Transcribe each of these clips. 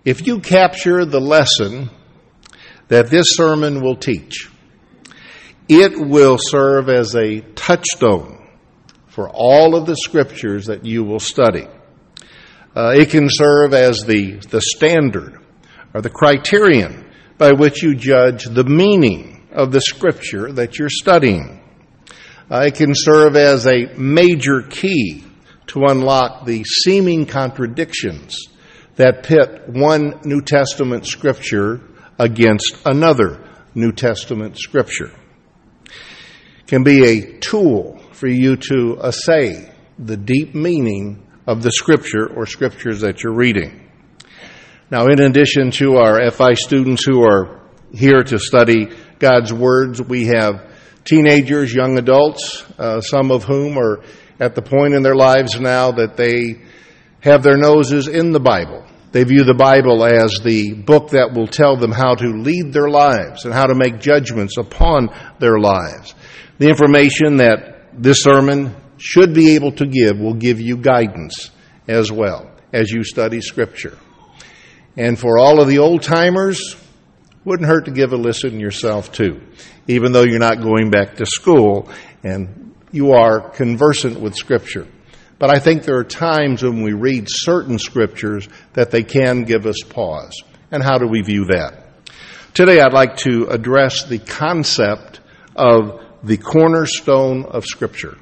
If you capture the lesson that this sermon will teach, it will serve as a touchstone for all of the scriptures that you will study. It can serve as the standard or the criterion by which you judge the meaning of the scripture that you're studying. It can serve as a major key to unlock the seeming contradictions that pit one New Testament scripture against another New Testament scripture. It can be a tool for you to assay the deep meaning of the scripture or scriptures that you're reading. Now, in addition to our FI students who are here to study God's words, we have teenagers, young adults, some of whom are at the point in their lives now that they have their noses in the Bible. They view the Bible as the book that will tell them how to lead their lives and how to make judgments upon their lives. The information that this sermon should be able to give will give you guidance as well as you study Scripture. And for all of the old-timers, wouldn't hurt to give a listen yourself too, even though you're not going back to school and you are conversant with Scripture. But I think there are times when we read certain Scriptures that they can give us pause. And how do we view that? Today I'd like to address the concept of the cornerstone of Scripture.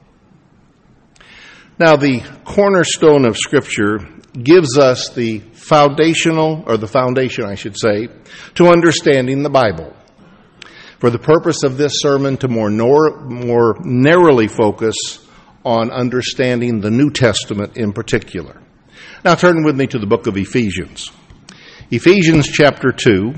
Now, the cornerstone of Scripture gives us the foundation, I should say, to understanding the Bible. For the purpose of this sermon, to more narrowly focus on understanding the New Testament in particular. Now turn with me to the book of Ephesians. Ephesians chapter 2,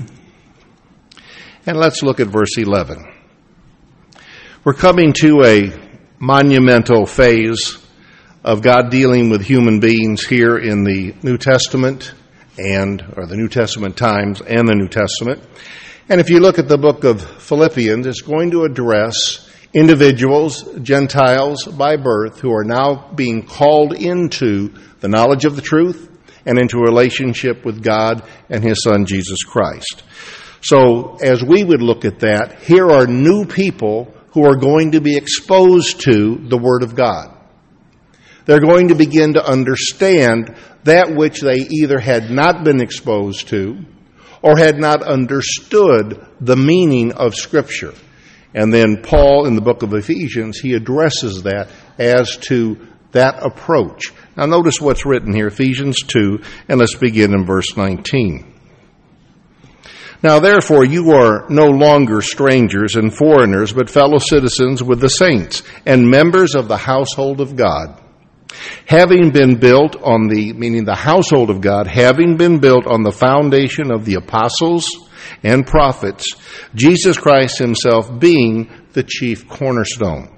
and let's look at verse 11. We're coming to a monumental phase of God dealing with human beings here in the New Testament or the New Testament times and the New Testament. And if you look at the book of Philippians, it's going to address individuals, Gentiles by birth, who are now being called into the knowledge of the truth and into a relationship with God and His Son, Jesus Christ. So as we would look at that, here are new people who are going to be exposed to the Word of God. They're going to begin to understand that which they either had not been exposed to or had not understood the meaning of Scripture. And then Paul, in the book of Ephesians, he addresses that as to that approach. Now notice what's written here, Ephesians 2, and let's begin in verse 19. Now therefore you are no longer strangers and foreigners, but fellow citizens with the saints and members of the household of God, having been built on the household of God, having been built on the foundation of the apostles and prophets, Jesus Christ Himself being the chief cornerstone,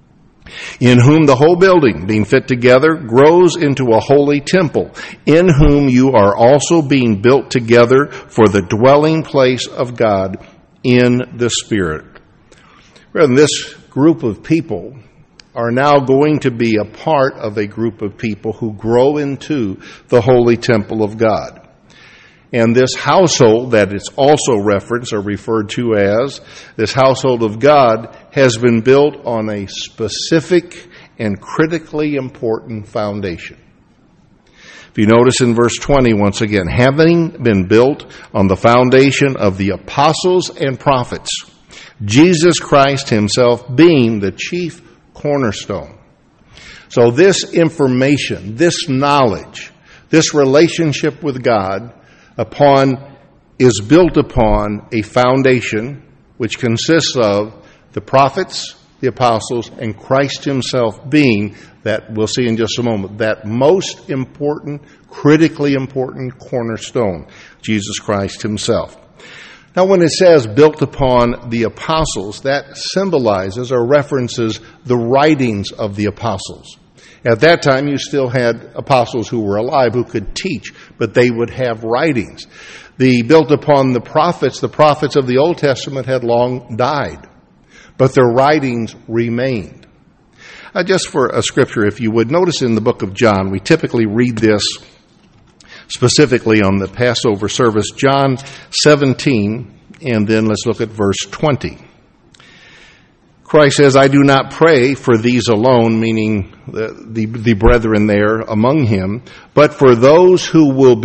in whom the whole building, being fit together, grows into a holy temple, in whom you are also being built together for the dwelling place of God in the Spirit. And this group of people are now going to be a part of a group of people who grow into the holy temple of God. And this household that is also referenced or referred to as this household of God has been built on a specific and critically important foundation. If you notice in verse 20, once again, having been built on the foundation of the apostles and prophets, Jesus Christ Himself being the chief cornerstone. So this information, this knowledge, this relationship with God is built upon a foundation which consists of the prophets, the apostles, and Christ Himself being that, we'll see in just a moment, that most important, critically important cornerstone, Jesus Christ Himself. Now, when it says built upon the apostles, that symbolizes or references the writings of the apostles. At that time, you still had apostles who were alive who could teach, but they would have writings. The built upon the prophets of the Old Testament had long died, but their writings remained. Just for a scripture, if you would, notice in the book of John, we typically read this specifically on the Passover service, John 17, and then let's look at verse 20. Christ says, I do not pray for these alone, meaning the brethren there among him, but for those who will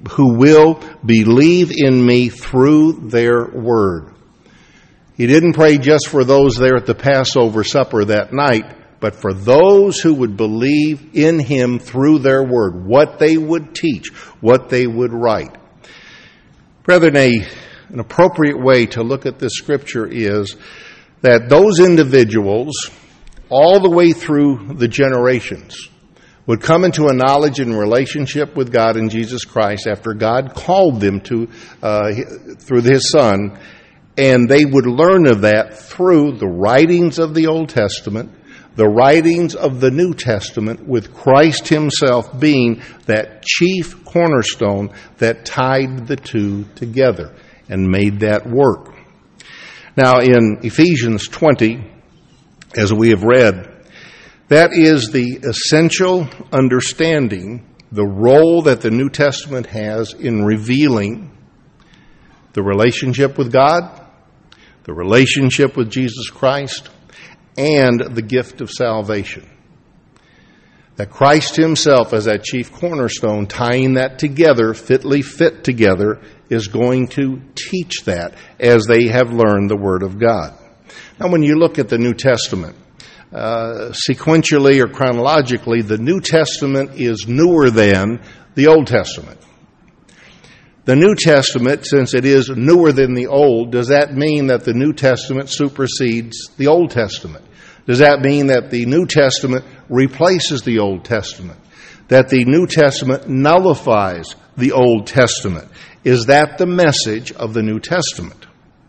believe in me through their word. He didn't pray just for those there at the Passover supper that night, but for those who would believe in him through their word, what they would teach, what they would write. Brethren, an appropriate way to look at this scripture is that those individuals, all the way through the generations, would come into a knowledge and relationship with God and Jesus Christ after God called them to through his Son, and they would learn of that through the writings of the Old Testament, the writings of the New Testament, with Christ himself being that chief cornerstone that tied the two together and made that work. Now, in Ephesians 20, as we have read, that is the essential understanding, the role that the New Testament has in revealing the relationship with God, the relationship with Jesus Christ, and the gift of salvation. That Christ himself, as that chief cornerstone, tying that together, fitly fit together, is going to teach that as they have learned the Word of God. Now, when you look at the New Testament, sequentially or chronologically, the New Testament is newer than the Old Testament. The New Testament, since it is newer than the Old, does that mean that the New Testament supersedes the Old Testament? Does that mean that the New Testament replaces the Old Testament? That the New Testament nullifies the Old Testament? Is that the message of the New Testament?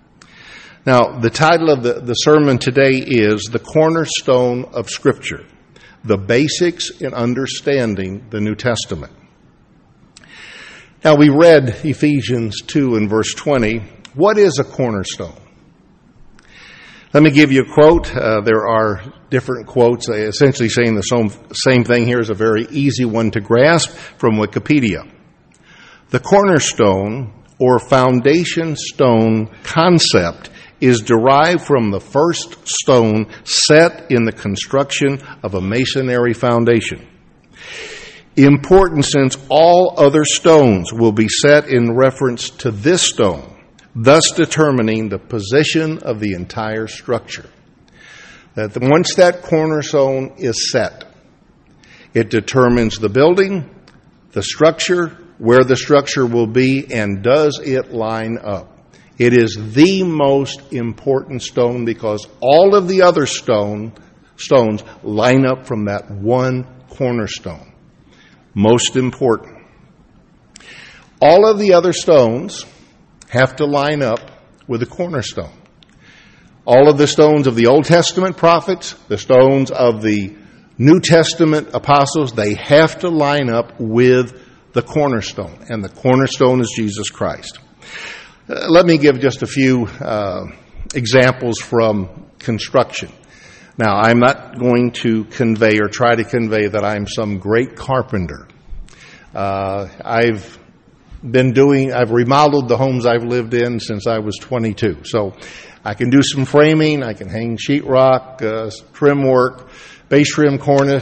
Now, the title of the sermon today is The Cornerstone of Scripture, the basics in understanding the New Testament. Now, we read Ephesians 2 and verse 20. What is a cornerstone? Let me give you a quote. There are different quotes essentially saying the same thing. Here's a very easy one to grasp from Wikipedia. The cornerstone or foundation stone concept is derived from the first stone set in the construction of a masonry foundation. Important since all other stones will be set in reference to this stone, thus determining the position of the entire structure. That once that cornerstone is set, it determines the building, the structure, where the structure will be, and does it line up. It is the most important stone because all of the other stones line up from that one cornerstone. Most important. All of the other stones have to line up with the cornerstone. All of the stones of the Old Testament prophets, the stones of the New Testament apostles, they have to line up with the cornerstone, and the cornerstone is Jesus Christ. Let me give just a few examples from construction. Now, I'm not going to convey or try to convey that I'm some great carpenter. I've remodeled the homes I've lived in since I was 22. So I can do some framing, I can hang sheetrock, trim work, base trim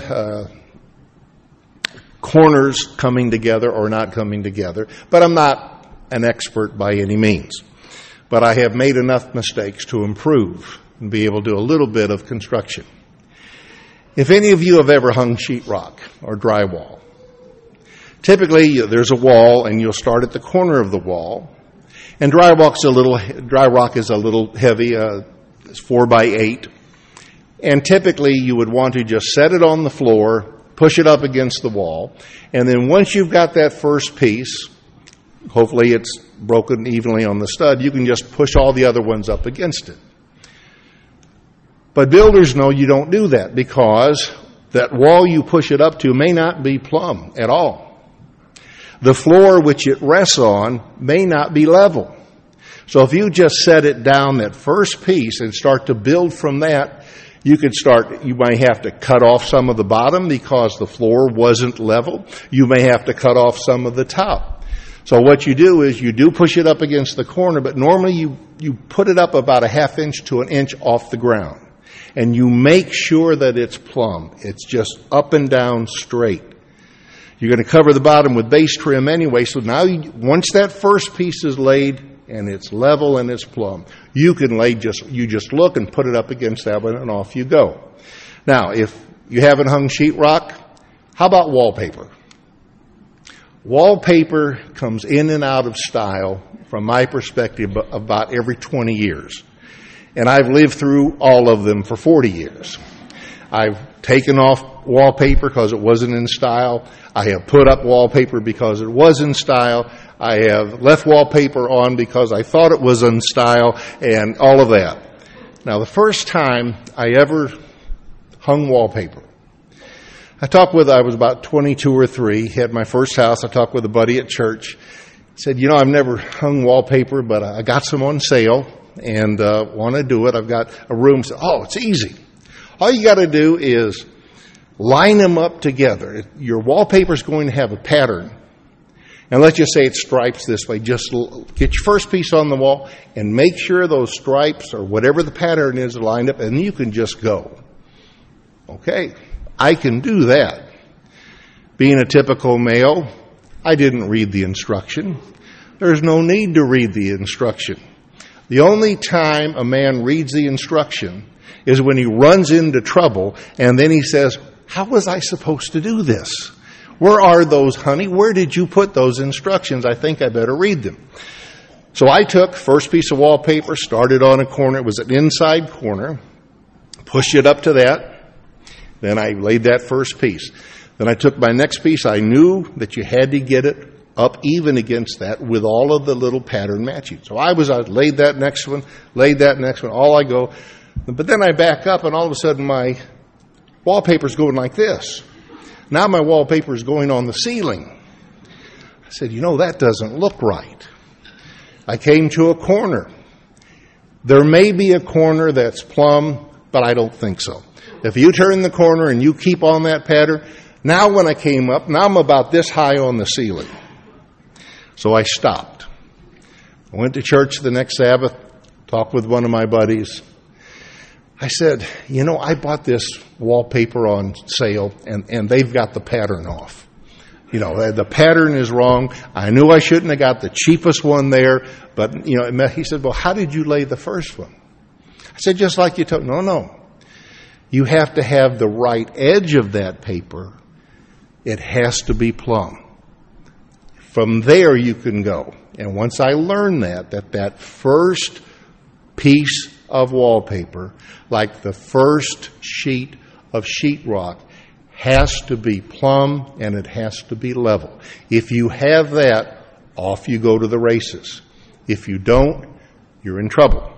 corners coming together or not coming together. But I'm not an expert by any means. But I have made enough mistakes to improve and be able to do a little bit of construction. If any of you have ever hung sheetrock or drywall, typically there's a wall and you'll start at the corner of the wall. And dry rock is a little heavy, it's 4x8. And typically you would want to just set it on the floor, push it up against the wall, and then once you've got that first piece, hopefully it's broken evenly on the stud, you can just push all the other ones up against it. But builders know you don't do that because that wall you push it up to may not be plumb at all. The floor which it rests on may not be level. So if you just set it down that first piece and start to build from that, You might have to cut off some of the bottom because the floor wasn't level. You may have to cut off some of the top. So what you do is you do push it up against the corner, but normally you put it up about a half inch to an inch off the ground. And you make sure that it's plumb. It's just up and down straight. You're going to cover the bottom with base trim anyway, so now once that first piece is laid and it's level and it's plumb, you can you just look and put it up against that one and off you go. Now, if you haven't hung sheetrock, how about wallpaper? Wallpaper comes in and out of style, from my perspective, about every 20 years. And I've lived through all of them for 40 years. I've taken off wallpaper because it wasn't in style. I have put up wallpaper because it was in style. I have left wallpaper on because I thought it was in style, and all of that. Now, the first time I ever hung wallpaper, I was about 22 or 3, had my first house. I talked with a buddy at church. Said, I've never hung wallpaper, but I got some on sale and want to do it. I've got a room. Oh, it's easy. All you got to do is line them up together. Your wallpaper is going to have a pattern. And let's just say it stripes this way. Just get your first piece on the wall and make sure those stripes or whatever the pattern is lined up, and you can just go. Okay, I can do that. Being a typical male, I didn't read the instruction. There's no need to read the instruction. The only time a man reads the instruction is when he runs into trouble, and then he says, how was I supposed to do this? Where are those, honey? Where did you put those instructions? I think I better read them. So I took first piece of wallpaper, started on a corner. It was an inside corner. Pushed it up to that. Then I laid that first piece. Then I took my next piece. I knew that you had to get it up even against that with all of the little pattern matching. So I laid that next one, all I go. But then I back up, and all of a sudden my wallpaper's going like this. Now my wallpaper is going on the ceiling. I said, that doesn't look right. I came to a corner. There may be a corner that's plumb, but I don't think so. If you turn the corner and you keep on that pattern, now when I came up, now I'm about this high on the ceiling. So I stopped. I went to church the next Sabbath, talked with one of my buddies. I said, I bought this wallpaper on sale, and they've got the pattern off. The pattern is wrong. I knew I shouldn't have got the cheapest one there, but, he said, well, how did you lay the first one? I said, just like you told. No. You have to have the right edge of that paper. It has to be plumb. From there you can go. And once I learned that first piece of wallpaper, like the first sheet of sheetrock, has to be plumb and it has to be level. If you have that, off you go to the races. If you don't, you're in trouble.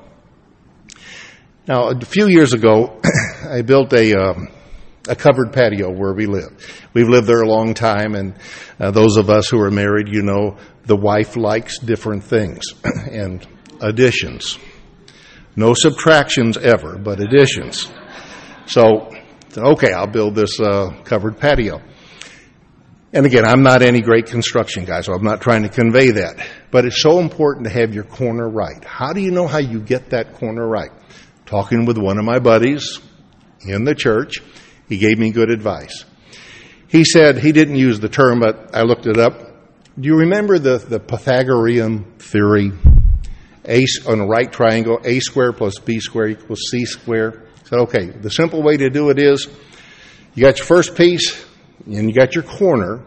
Now, a few years ago, I built a covered patio where we live. We've lived there a long time, and those of us who are married, the wife likes different things and additions. No subtractions ever, but additions. So, okay, I'll build this covered patio. And again, I'm not any great construction guy, so I'm not trying to convey that. But it's so important to have your corner right. How do you know how you get that corner right? Talking with one of my buddies in the church, he gave me good advice. He said, he didn't use the term, but I looked it up. Do you remember the Pythagorean theory? A on a right triangle, a squared plus b squared equals c squared. I said, okay, the simple way to do it is, you got your first piece, and you got your corner.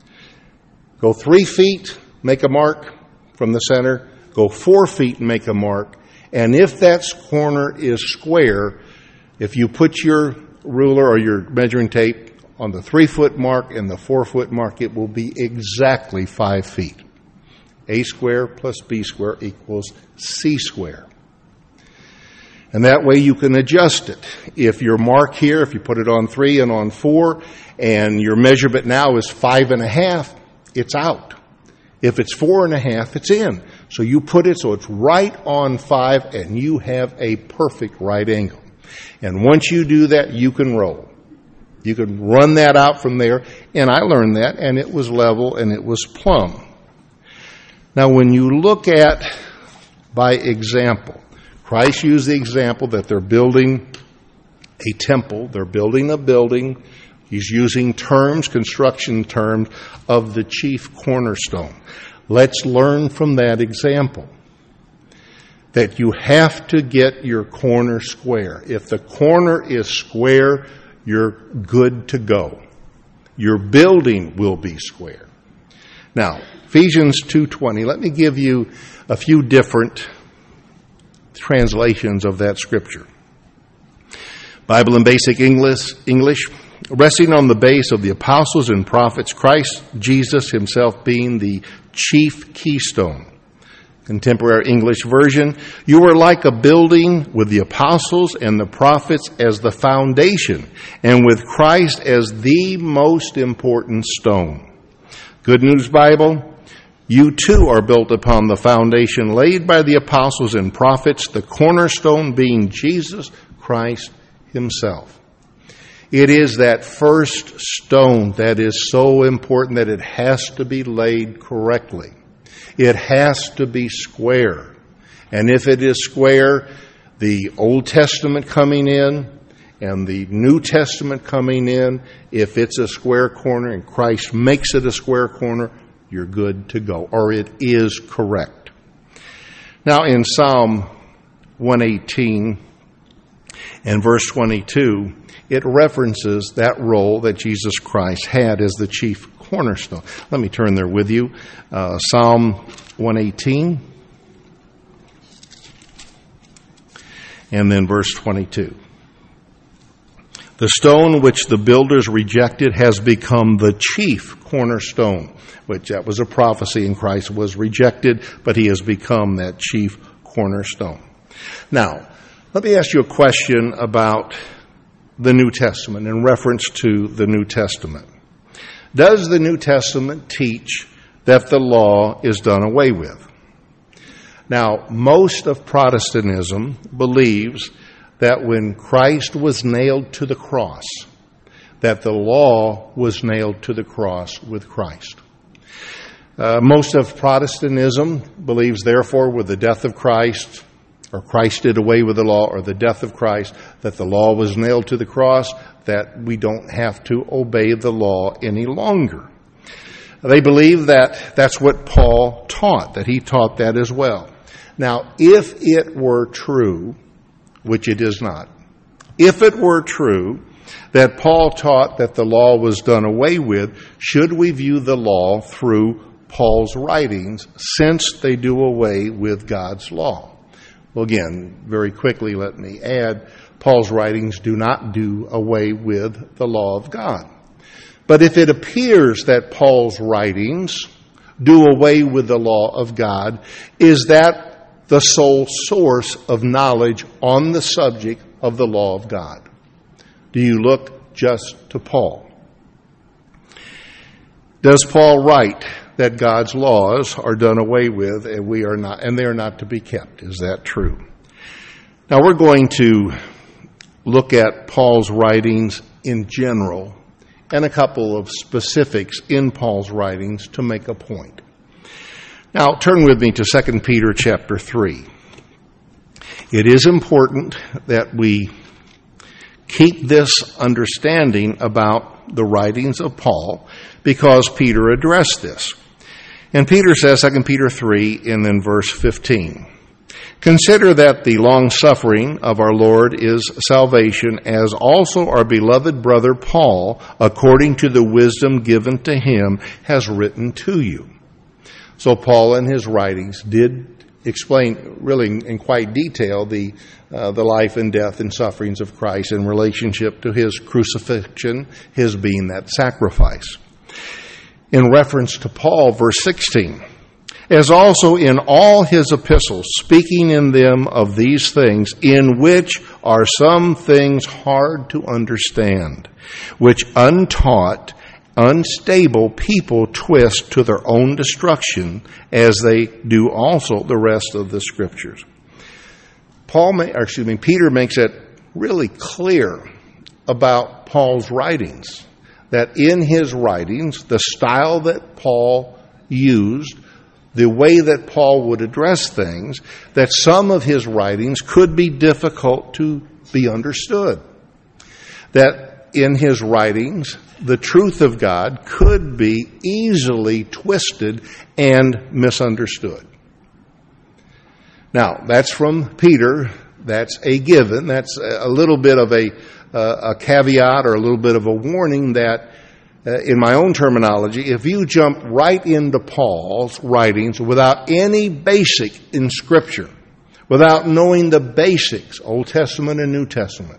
Go 3 feet, make a mark from the center. Go 4 feet and make a mark. And if that corner is square, if you put your ruler or your measuring tape on the 3-foot mark and the 4-foot mark, it will be exactly 5 feet. A squared plus b squared equals c squared. And that way you can adjust it. If your mark here, if you put it on 3 and on 4, and your measurement now is 5.5, it's out. If it's 4.5, it's in. So you put it so it's right on 5, and you have a perfect right angle. And once you do that, you can roll. You can run that out from there. And I learned that, and it was level and it was plumb. Now, when you look at, by example, Christ used the example that they're building a temple, they're building a building. He's using terms, construction terms, of the chief cornerstone. Let's learn from that example that you have to get your corner square. If the corner is square, you're good to go. Your building will be square. Now, Ephesians 2:20, let me give you a few different translations of that scripture. Bible in Basic English, resting on the base of the apostles and prophets, Christ Jesus himself being the chief keystone. Contemporary English version, you are like a building with the apostles and the prophets as the foundation, and with Christ as the most important stone. Good News Bible, you too are built upon the foundation laid by the apostles and prophets, the cornerstone being Jesus Christ himself. It is that first stone that is so important that it has to be laid correctly. It has to be square. And if it is square, the Old Testament coming in and the New Testament coming in, if it's a square corner and Christ makes it a square corner, you're good to go, or it is correct. Now in Psalm 118 and verse 22, it references that role that Jesus Christ had as the chief cornerstone. Let me turn there with you. Psalm 118 and then verse 22. The stone which the builders rejected has become the chief cornerstone, which that was a prophecy, and Christ was rejected, but he has become that chief cornerstone. Now, let me ask you a question about the New Testament in reference to the New Testament. Does the New Testament teach that the law is done away with? Now, most of Protestantism believes that when Christ was nailed to the cross, that the law was nailed to the cross with Christ. Most of Protestantism believes, therefore, with the death of Christ, or Christ did away with the law, or the death of Christ, that the law was nailed to the cross, that we don't have to obey the law any longer. They believe that that's what Paul taught, that he taught that as well. Now, if it were true, which it is not, if it were true that Paul taught that the law was done away with, should we view the law through Paul's writings, since they do away with God's law? Well, again, very quickly, let me add, Paul's writings do not do away with the law of God. But if it appears that Paul's writings do away with the law of God, is that the sole source of knowledge on the subject of the law of God? Do you look just to Paul? Does Paul write that God's laws are done away with and we are not, and they are not to be kept? Is that true? Now we're going to look at Paul's writings in general and a couple of specifics in Paul's writings to make a point. Now turn with me to 2 Peter chapter 3. It is important that we keep this understanding about the writings of Paul because Peter addressed this. And Peter says, 2 Peter 3 and then verse 15, consider that the long-suffering of our Lord is salvation, as also our beloved brother Paul, according to the wisdom given to him, has written to you. So Paul in his writings did explain really in quite detail the life and death and sufferings of Christ in relationship to his crucifixion, his being that sacrifice. In reference to Paul, verse 16, as also in all his epistles, speaking in them of these things, in which are some things hard to understand, which untaught, unstable people twist to their own destruction, as they do also the rest of the Scriptures. Peter makes it really clear about Paul's writings. That in his writings, the style that Paul used, the way that Paul would address things, that some of his writings could be difficult to be understood. That in his writings, the truth of God could be easily twisted and misunderstood. Now, that's from Peter. That's a given. That's a little bit of a caveat or a little bit of a warning that, in my own terminology, if you jump right into Paul's writings without any basic in Scripture, without knowing the basics, Old Testament and New Testament,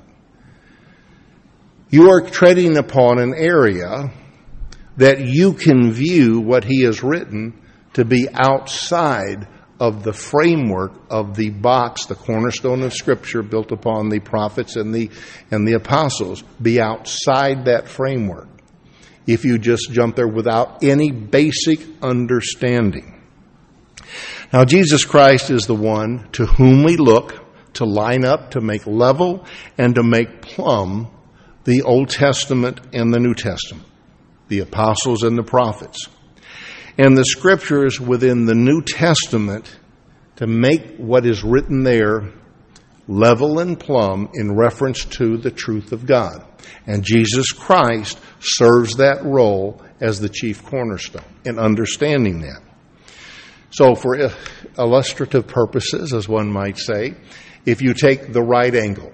you are treading upon an area that you can view what he has written to be outside of the framework of the box, the cornerstone of Scripture built upon the prophets and the apostles, be outside that framework if you just jump there without any basic understanding. Now, Jesus Christ is the one to whom we look to line up, to make level, and to make plumb the Old Testament and the New Testament, the apostles and the prophets. And the Scriptures within the New Testament to make what is written there level and plumb in reference to the truth of God. And Jesus Christ serves that role as the chief cornerstone in understanding that. So for illustrative purposes, as one might say, if you take the right angle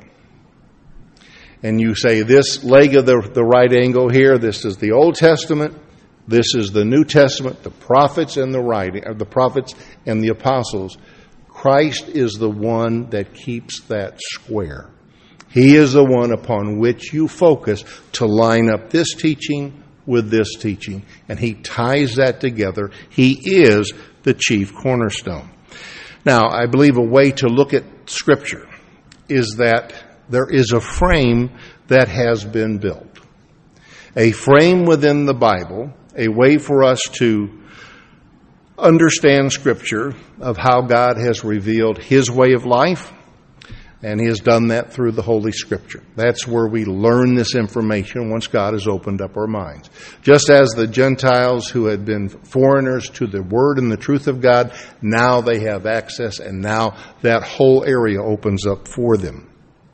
and you say this leg of the right angle here, this is the Old Testament, this is the New Testament, the prophets and the prophets and the apostles. Christ is the one that keeps that square. He is the one upon which you focus to line up this teaching with this teaching, and he ties that together. He is the chief cornerstone. Now, I believe a way to look at Scripture is that there is a frame that has been built. A frame within the Bible, a way for us to understand Scripture of how God has revealed his way of life, and he has done that through the Holy Scripture. That's where we learn this information once God has opened up our minds. Just as the Gentiles who had been foreigners to the Word and the truth of God, now they have access, and now that whole area opens up for them.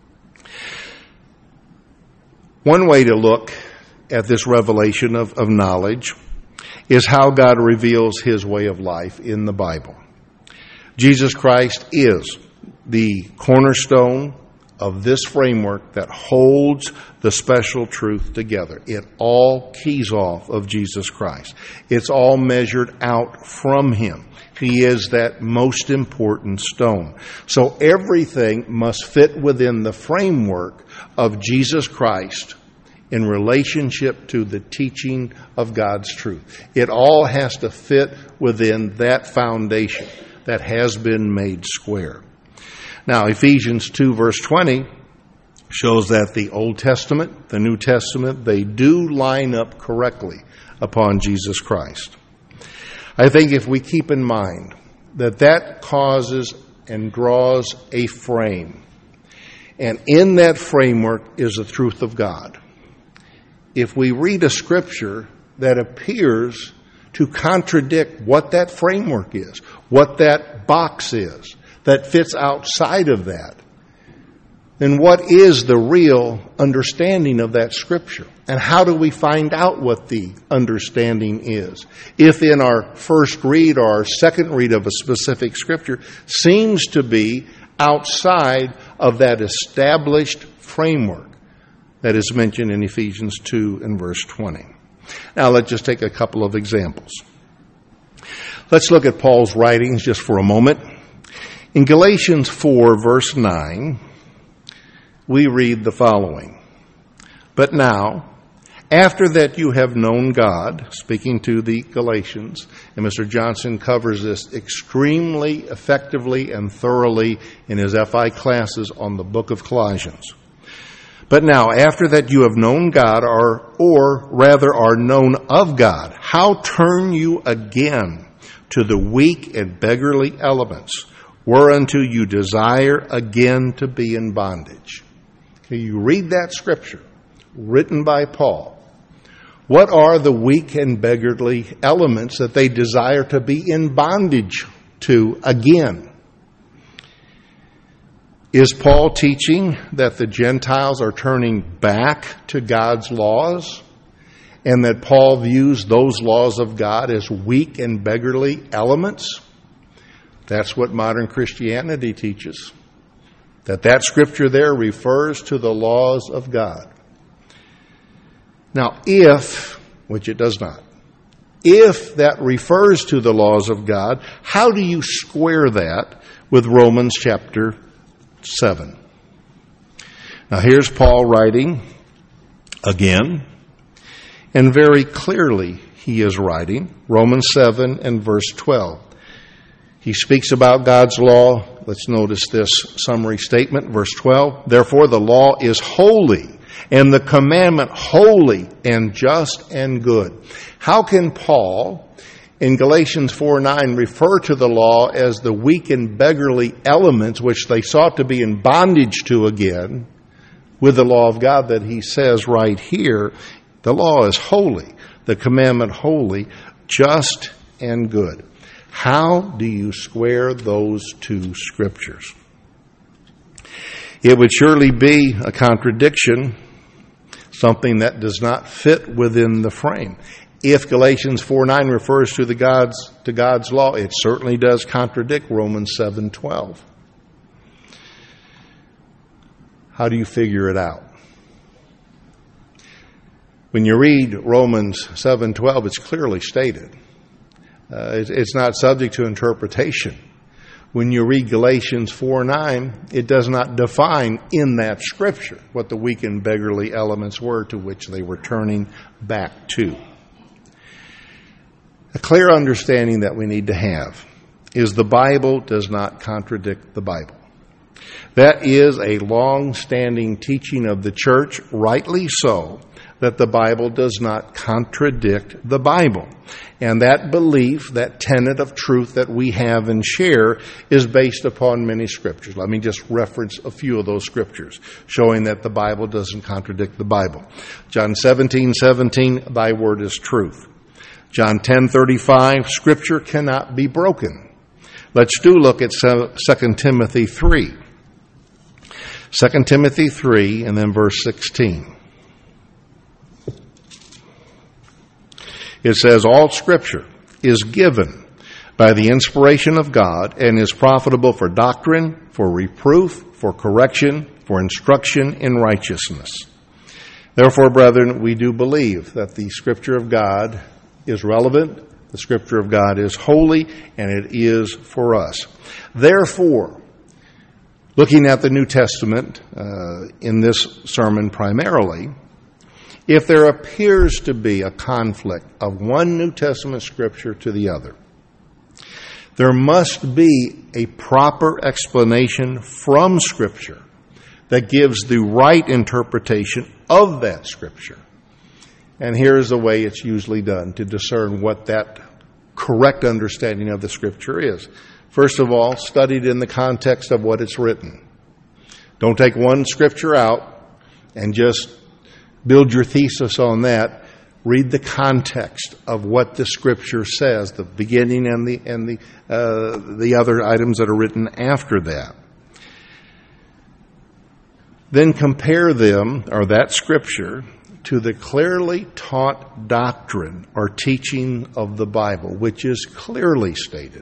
One way to look at this revelation of knowledge is how God reveals his way of life in the Bible. Jesus Christ is the cornerstone of this framework that holds the special truth together. It all keys off of Jesus Christ. It's all measured out from him. He is that most important stone. So everything must fit within the framework of Jesus Christ in relationship to the teaching of God's truth. It all has to fit within that foundation that has been made square. Now, Ephesians 2 verse 20 shows that the Old Testament, the New Testament, they do line up correctly upon Jesus Christ. I think if we keep in mind that causes and draws a frame, and in that framework is the truth of God. If we read a Scripture that appears to contradict what that framework is, what that box is, that fits outside of that, then what is the real understanding of that Scripture? And how do we find out what the understanding is? If in our first read or our second read of a specific Scripture seems to be outside of that established framework that is mentioned in Ephesians 2 and verse 20. Now let's just take a couple of examples. Let's look at Paul's writings just for a moment. In Galatians 4 verse 9, we read the following. But now, after that you have known God, speaking to the Galatians, and Mr. Johnson covers this extremely effectively and thoroughly in his FI classes on the book of Colossians. But now, after that you have known God, or rather are known of God, how turn you again to the weak and beggarly elements, whereunto you desire again to be in bondage? Okay, you read that Scripture written by Paul. What are the weak and beggarly elements that they desire to be in bondage to again? Is Paul teaching that the Gentiles are turning back to God's laws and that Paul views those laws of God as weak and beggarly elements? That's what modern Christianity teaches. That Scripture there refers to the laws of God. Now, which it does not, if that refers to the laws of God, how do you square that with Romans chapter 7? Now, here's Paul writing again, and very clearly he is writing, Romans 7 and verse 12. He speaks about God's law. Let's notice this summary statement, verse 12. Therefore, the law is holy, and the commandment holy and just and good. How can Paul, in Galatians 4:9, refer to the law as the weak and beggarly elements which they sought to be in bondage to again, with the law of God that he says right here, the law is holy, the commandment holy, just and good? How do you square those two Scriptures? It would surely be a contradiction, something that does not fit within the frame. If Galatians 4:9 refers to God's law, it certainly does contradict Romans 7:12. How do you figure it out? When you read Romans 7:12, it's clearly stated. It's not subject to interpretation. When you read Galatians 4:9, it does not define in that Scripture what the weak and beggarly elements were to which they were turning back to. A clear understanding that we need to have is the Bible does not contradict the Bible. That is a long-standing teaching of the church, rightly so, that the Bible does not contradict the Bible. And that belief, that tenet of truth that we have and share, is based upon many Scriptures. Let me just reference a few of those Scriptures, showing that the Bible doesn't contradict the Bible. John 17:17, thy word is truth. John 10:35, Scripture cannot be broken. Let's look at 2 Timothy 3. 2 Timothy 3 and then verse 16. It says, all Scripture is given by the inspiration of God and is profitable for doctrine, for reproof, for correction, for instruction in righteousness. Therefore, brethren, we do believe that the Scripture of God is relevant, the Scripture of God is holy, and it is for us. Therefore, looking at the New Testament in this sermon primarily, if there appears to be a conflict of one New Testament Scripture to the other, there must be a proper explanation from Scripture that gives the right interpretation of that Scripture. And here's the way it's usually done to discern what that correct understanding of the Scripture is. First of all, study it in the context of what it's written. Don't take one Scripture out and just build your thesis on that. Read the context of what the Scripture says, the beginning and the other items that are written after that. Then compare them, or that Scripture, to the clearly taught doctrine or teaching of the Bible, which is clearly stated.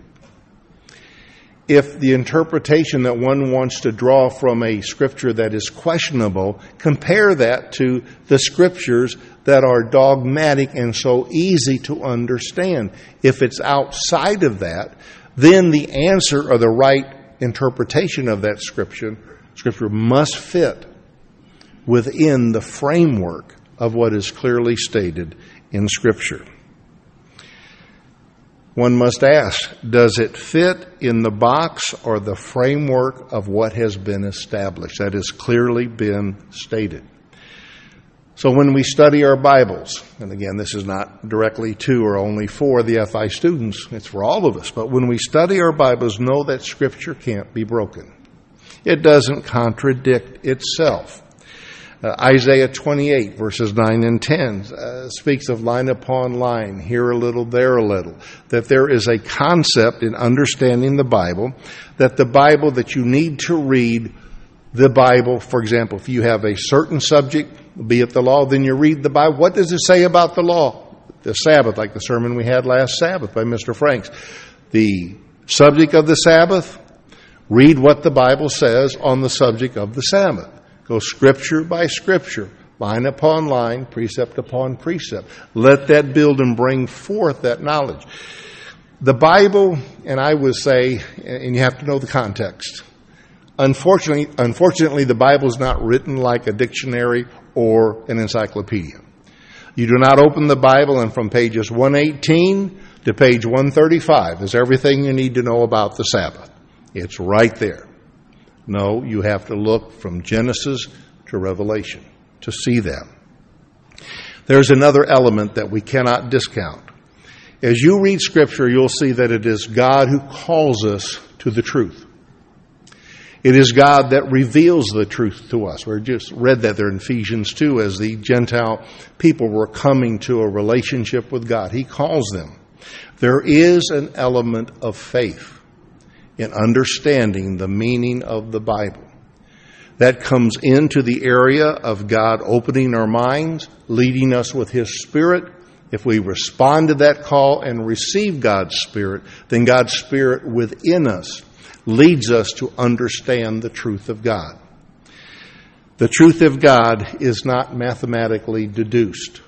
If the interpretation that one wants to draw from a Scripture that is questionable, compare that to the Scriptures that are dogmatic and so easy to understand. If it's outside of that, then the answer or the right interpretation of that Scripture must fit within the framework of what is clearly stated in Scripture. One must ask, does it fit in the box or the framework of what has been established, that has clearly been stated? So when we study our Bibles, and again, this is not directly to or only for the FI students, it's for all of us, but when we study our Bibles, know that Scripture can't be broken. It doesn't contradict itself. Isaiah 28, verses 9 and 10, speaks of line upon line, here a little, there a little. That there is a concept in understanding the Bible, that you need to read the Bible. For example, if you have a certain subject, be it the law, then you read the Bible. What does it say about the law? The Sabbath, like the sermon we had last Sabbath by Mr. Franks. The subject of the Sabbath, read what the Bible says on the subject of the Sabbath. Go scripture by scripture, line upon line, precept upon precept. Let that build and bring forth that knowledge. The Bible, and I would say, and you have to know the context. Unfortunately, the Bible is not written like a dictionary or an encyclopedia. You do not open the Bible and from pages 118 to page 135 is everything you need to know about the Sabbath. It's right there. No, you have to look from Genesis to Revelation to see that. There's another element that we cannot discount. As you read Scripture, you'll see that it is God who calls us to the truth. It is God that reveals the truth to us. We just read that there in Ephesians 2 as the Gentile people were coming to a relationship with God. He calls them. There is an element of faith in understanding the meaning of the Bible. That comes into the area of God opening our minds, leading us with His Spirit. If we respond to that call and receive God's Spirit, then God's Spirit within us leads us to understand the truth of God. The truth of God is not mathematically deduced.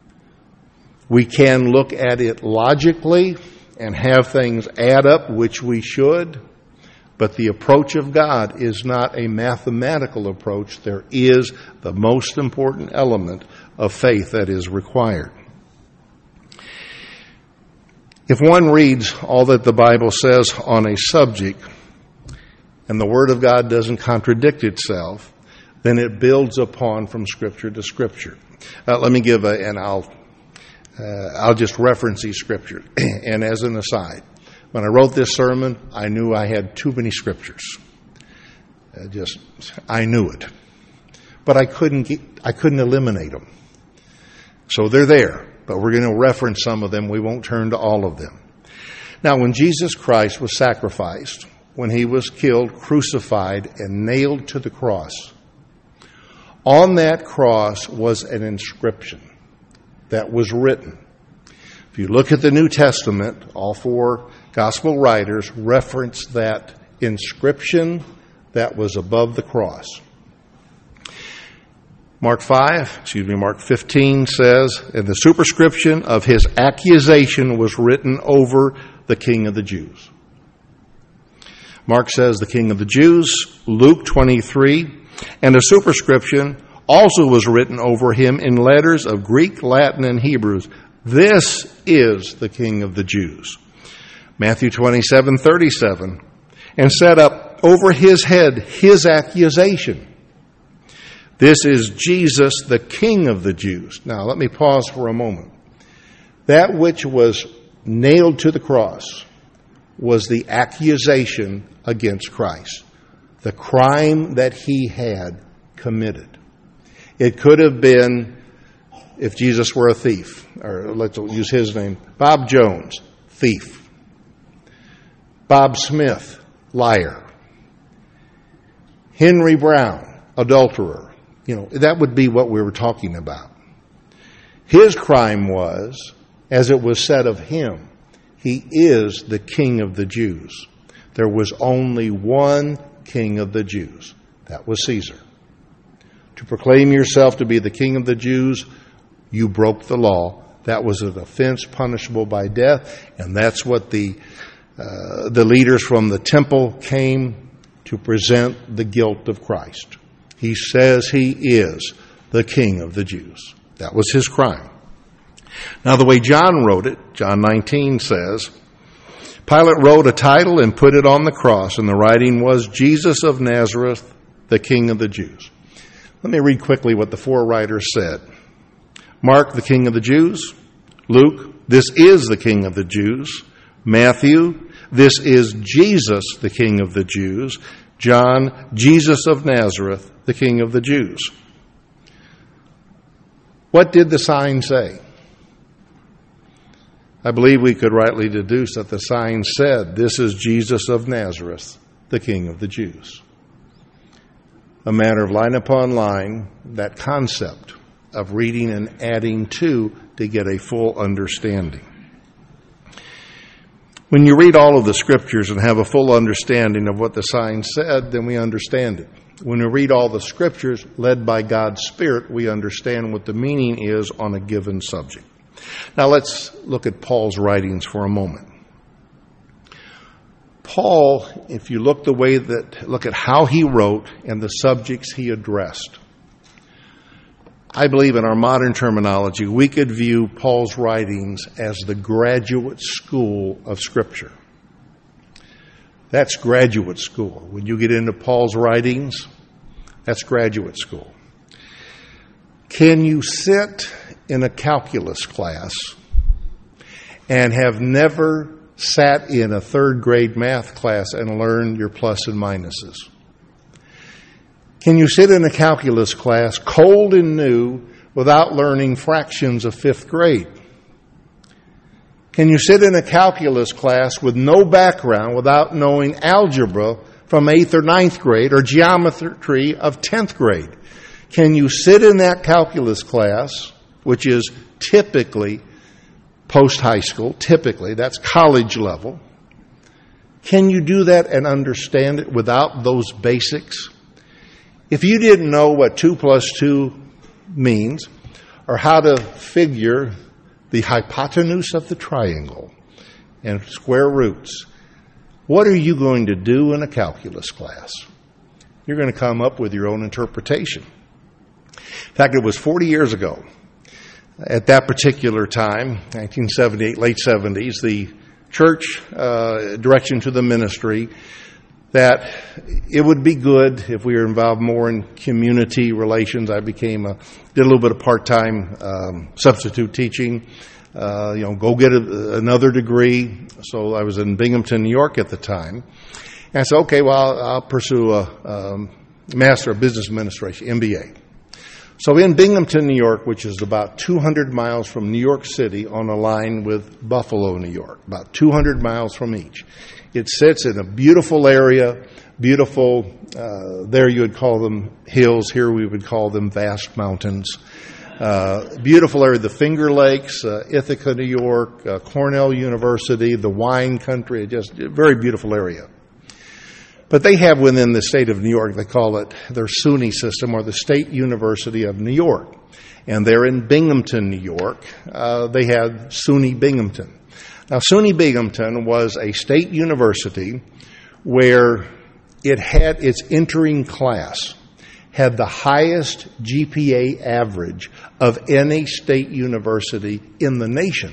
We can look at it logically and have things add up, which we should, but the approach of God is not a mathematical approach. There is the most important element of faith that is required. If one reads all that the Bible says on a subject, and the Word of God doesn't contradict itself, then it builds upon from Scripture to Scripture. Let me give I'll just reference these Scriptures. And as an aside, when I wrote this sermon, I knew I had too many Scriptures. I knew it. But I couldn't eliminate them. So they're there, but we're going to reference some of them. We won't turn to all of them. Now, when Jesus Christ was sacrificed, when He was killed, crucified, and nailed to the cross, on that cross was an inscription that was written. If you look at the New Testament, all four gospel writers reference that inscription that was above the cross. Mark 15 says, and the superscription of His accusation was written over the King of the Jews. Mark says the King of the Jews. Luke 23, and a superscription also was written over Him in letters of Greek, Latin, and Hebrews. This is the King of the Jews. Matthew 27:37, and set up over His head His accusation. This is Jesus, the King of the Jews. Now, let me pause for a moment. That which was nailed to the cross was the accusation against Christ, the crime that He had committed. It could have been, if Jesus were a thief, or let's use his name, Bob Jones, thief. Bob Smith, liar. Henry Brown, adulterer. That would be what we were talking about. His crime was, as it was said of him, He is the King of the Jews. There was only one King of the Jews. That was Caesar. To proclaim yourself to be the King of the Jews, you broke the law. That was an offense punishable by death, and that's what the leaders from the temple came to present the guilt of Christ. He says He is the King of the Jews. That was His crime. Now, the way John wrote it, John 19 says, Pilate wrote a title and put it on the cross, and the writing was, Jesus of Nazareth, the King of the Jews. Let me read quickly what the four writers said. Mark, the King of the Jews. Luke, this is the King of the Jews. Matthew, this is Jesus, the King of the Jews. John, Jesus of Nazareth, the King of the Jews. What did the sign say? I believe we could rightly deduce that the sign said, "This is Jesus of Nazareth, the King of the Jews." A matter of line upon line, that concept of reading and adding to get a full understanding. When you read all of the scriptures and have a full understanding of what the sign said, then we understand it. When we read all the scriptures led by God's Spirit, we understand what the meaning is on a given subject. Now let's look at Paul's writings for a moment. Paul, if you look at how he wrote and the subjects he addressed, I believe in our modern terminology, we could view Paul's writings as the graduate school of Scripture. That's graduate school. When you get into Paul's writings, that's graduate school. Can you sit in a calculus class and have never sat in a third grade math class and learned your plus and minuses? Can you sit in a calculus class, cold and new, without learning fractions of fifth grade? Can you sit in a calculus class with no background without knowing algebra from 8th or 9th grade or geometry of 10th grade? Can you sit in that calculus class, which is typically post-high school, typically, that's college level. Can you do that and understand it without those basics? If you didn't know what 2 plus 2 means, or how to figure the hypotenuse of the triangle and square roots, what are you going to do in a calculus class? You're going to come up with your own interpretation. In fact, it was 40 years ago. At that particular time, 1978, late 70s, the church direction to the ministry that it would be good if we were involved more in community relations. I did a little bit of part-time substitute teaching, go get another degree. So I was in Binghamton, New York at the time. And I said, okay, well, I'll pursue a Master of Business Administration, MBA. So in Binghamton, New York, which is about 200 miles from New York City on a line with Buffalo, New York, about 200 miles from each. It sits in a beautiful area, there you would call them hills, here we would call them vast mountains. Beautiful area, the Finger Lakes, Ithaca, New York, Cornell University, the wine country, just a very beautiful area. But they have within the state of New York, they call it their SUNY system, or the State University of New York. And they're in Binghamton, New York. They had SUNY Binghamton. Now, SUNY Binghamton was a state university where it had its entering class had the highest GPA average of any state university in the nation.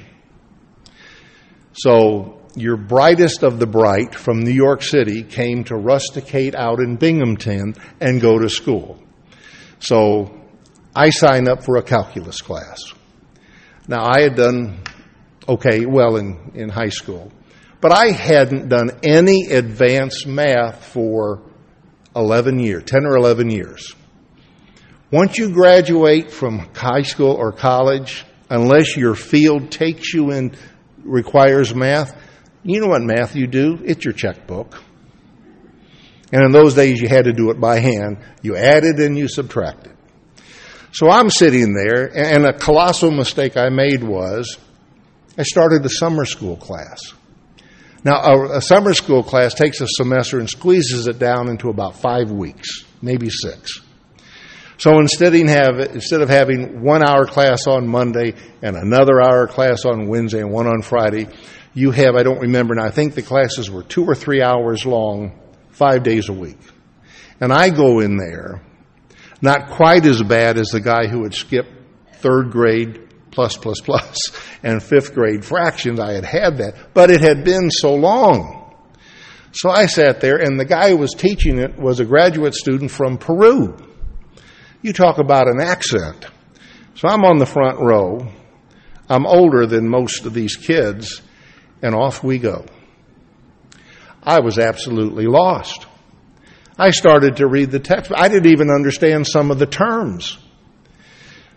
So your brightest of the bright from New York City came to rusticate out in Binghamton and go to school. So I signed up for a calculus class. Now, I had done okay well in high school, but I hadn't done any advanced math for 10 or 11 years. Once you graduate from high school or college, unless your field takes you in, requires math, you know what math you do? It's your checkbook. And in those days, you had to do it by hand. You added and you subtracted. So I'm sitting there, and a colossal mistake I made was I started a summer school class. Now, a summer school class takes a semester and squeezes it down into about 5 weeks, maybe 6. So instead of having 1 hour class on Monday and another hour class on Wednesday and one on Friday, you have, I don't remember now, I think the classes were 2 or 3 hours long, 5 days a week. And I go in there, not quite as bad as the guy who had skipped third grade plus, and fifth grade fractions. I had that, but it had been so long. So I sat there, and the guy who was teaching it was a graduate student from Peru. You talk about an accent. So I'm on the front row. I'm older than most of these kids, and off we go. I was absolutely lost. I started to read the text. I didn't even understand some of the terms.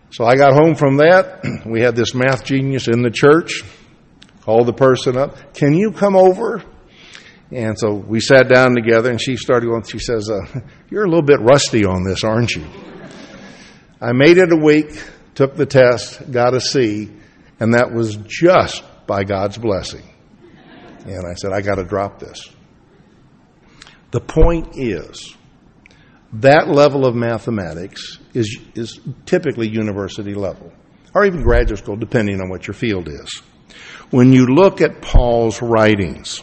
So I got home from that. We had this math genius in the church. Called the person up. Can you come over? And so we sat down together, and she started going, she says, you're a little bit rusty on this, aren't you? I made it a week, took the test, got a C, and that was just by God's blessing. And I said, I got to drop this. The point is, that level of mathematics is typically university level, or even graduate school, depending on what your field is. When you look at Paul's writings,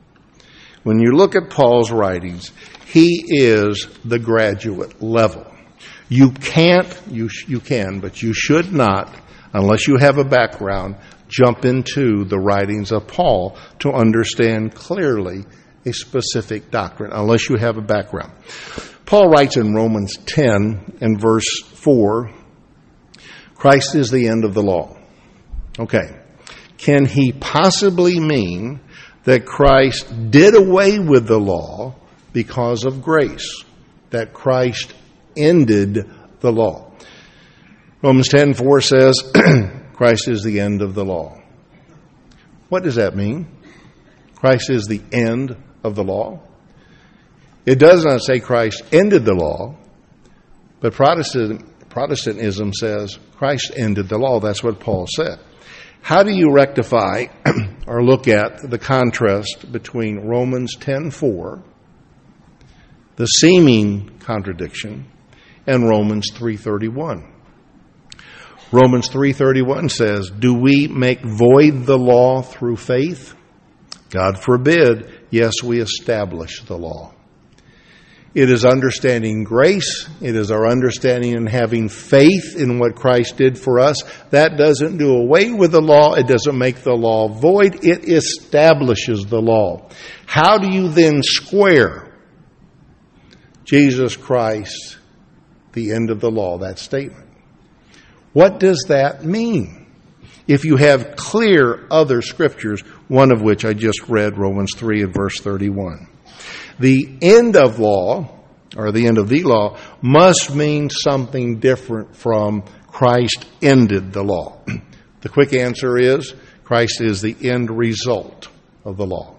he is the graduate level. You can, but you should not, unless you have a background, jump into the writings of Paul to understand clearly a specific doctrine, unless you have a background. Paul writes in Romans 10 and verse 4, Christ is the end of the law. Okay. Can he possibly mean that Christ did away with the law because of grace? That Christ ended the law? Romans 10:4 says, Christ is the end of the law. What does that mean? Christ is the end of the law? It does not say Christ ended the law, but Protestantism says Christ ended the law. That's what Paul said. How do you rectify or look at the contrast between Romans 10:4, the seeming contradiction, and Romans 3:31? Romans 3:31 says, do we make void the law through faith? God forbid. Yes, we establish the law. It is understanding grace. It is our understanding and having faith in what Christ did for us. That doesn't do away with the law. It doesn't make the law void. It establishes the law. How do you then square Jesus Christ, the end of the law, that statement? What does that mean? If you have clear other scriptures, one of which I just read, Romans 3 and verse 31. The end of law, or the end of the law, must mean something different from Christ ended the law. The quick answer is Christ is the end result of the law.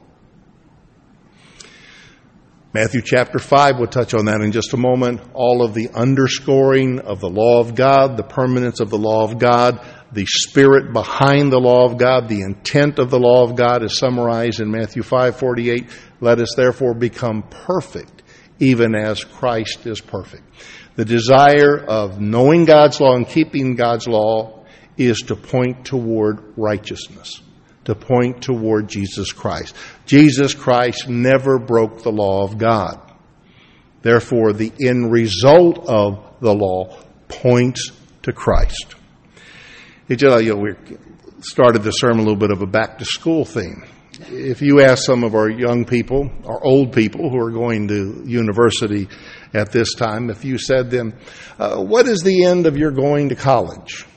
Matthew chapter 5, we'll touch on that in just a moment. All of the underscoring of the law of God, the permanence of the law of God, the spirit behind the law of God, the intent of the law of God is summarized in Matthew 5:48. Let us therefore become perfect, even as Christ is perfect. The desire of knowing God's law and keeping God's law is to point toward righteousness, to point toward Jesus Christ. Jesus Christ never broke the law of God. Therefore, the end result of the law points to Christ. We started the sermon a little bit of a back-to-school theme. If you ask some of our young people, or old people who are going to university at this time, if you said to them, what is the end of your going to college?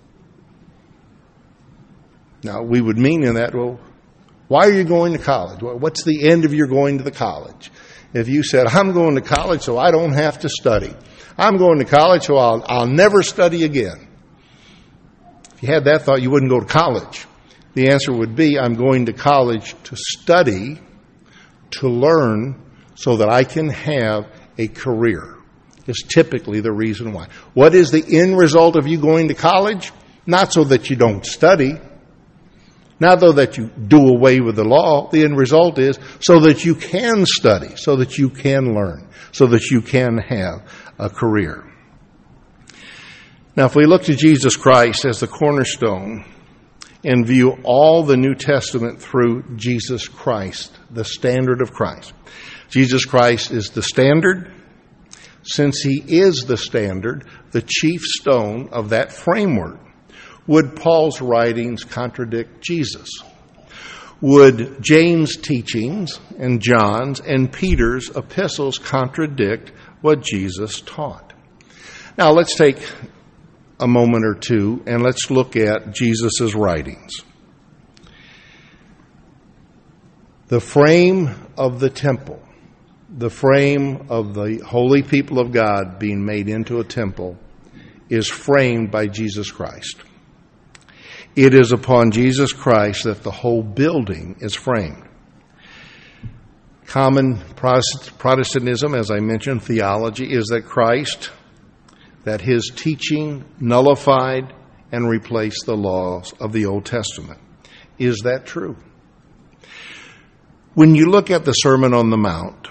Now, we would mean in that, well, why are you going to college? What's the end of your going to the college? If you said, I'm going to college so I don't have to study. I'm going to college so I'll never study again. If you had that thought, you wouldn't go to college. The answer would be, I'm going to college to study, to learn, so that I can have a career. Is typically the reason why. What is the end result of you going to college? Not so that you don't study, not though that you do away with the law. The end result is so that you can study, so that you can learn, so that you can have a career. Now, if we look to Jesus Christ as the cornerstone and view all the New Testament through Jesus Christ, the standard of Christ. Jesus Christ is the standard. Since he is the standard, the chief stone of that framework, would Paul's writings contradict Jesus? Would James' teachings and John's and Peter's epistles contradict what Jesus taught? Now, let's take a moment or two and let's look at Jesus' writings. The frame of the temple, the frame of the holy people of God being made into a temple, is framed by Jesus Christ. It is upon Jesus Christ that the whole building is framed. Common Protestantism, as I mentioned, theology, is that Christ, that his teaching nullified and replaced the laws of the Old Testament. Is that true? When you look at the Sermon on the Mount,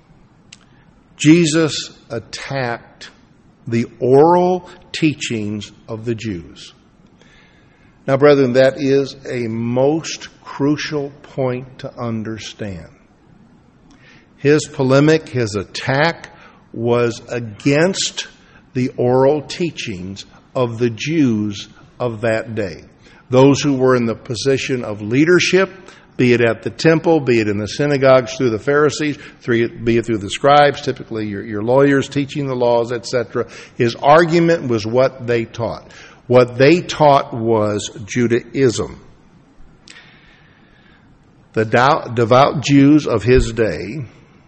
Jesus attacked the oral teachings of the Jews. Now, brethren, that is a most crucial point to understand. His polemic, his attack was against the oral teachings of the Jews of that day. Those who were in the position of leadership, be it at the temple, be it in the synagogues through the Pharisees, be it through the scribes, typically your lawyers teaching the laws, etc. His argument was what they taught. What they taught was Judaism. The devout Jews of his day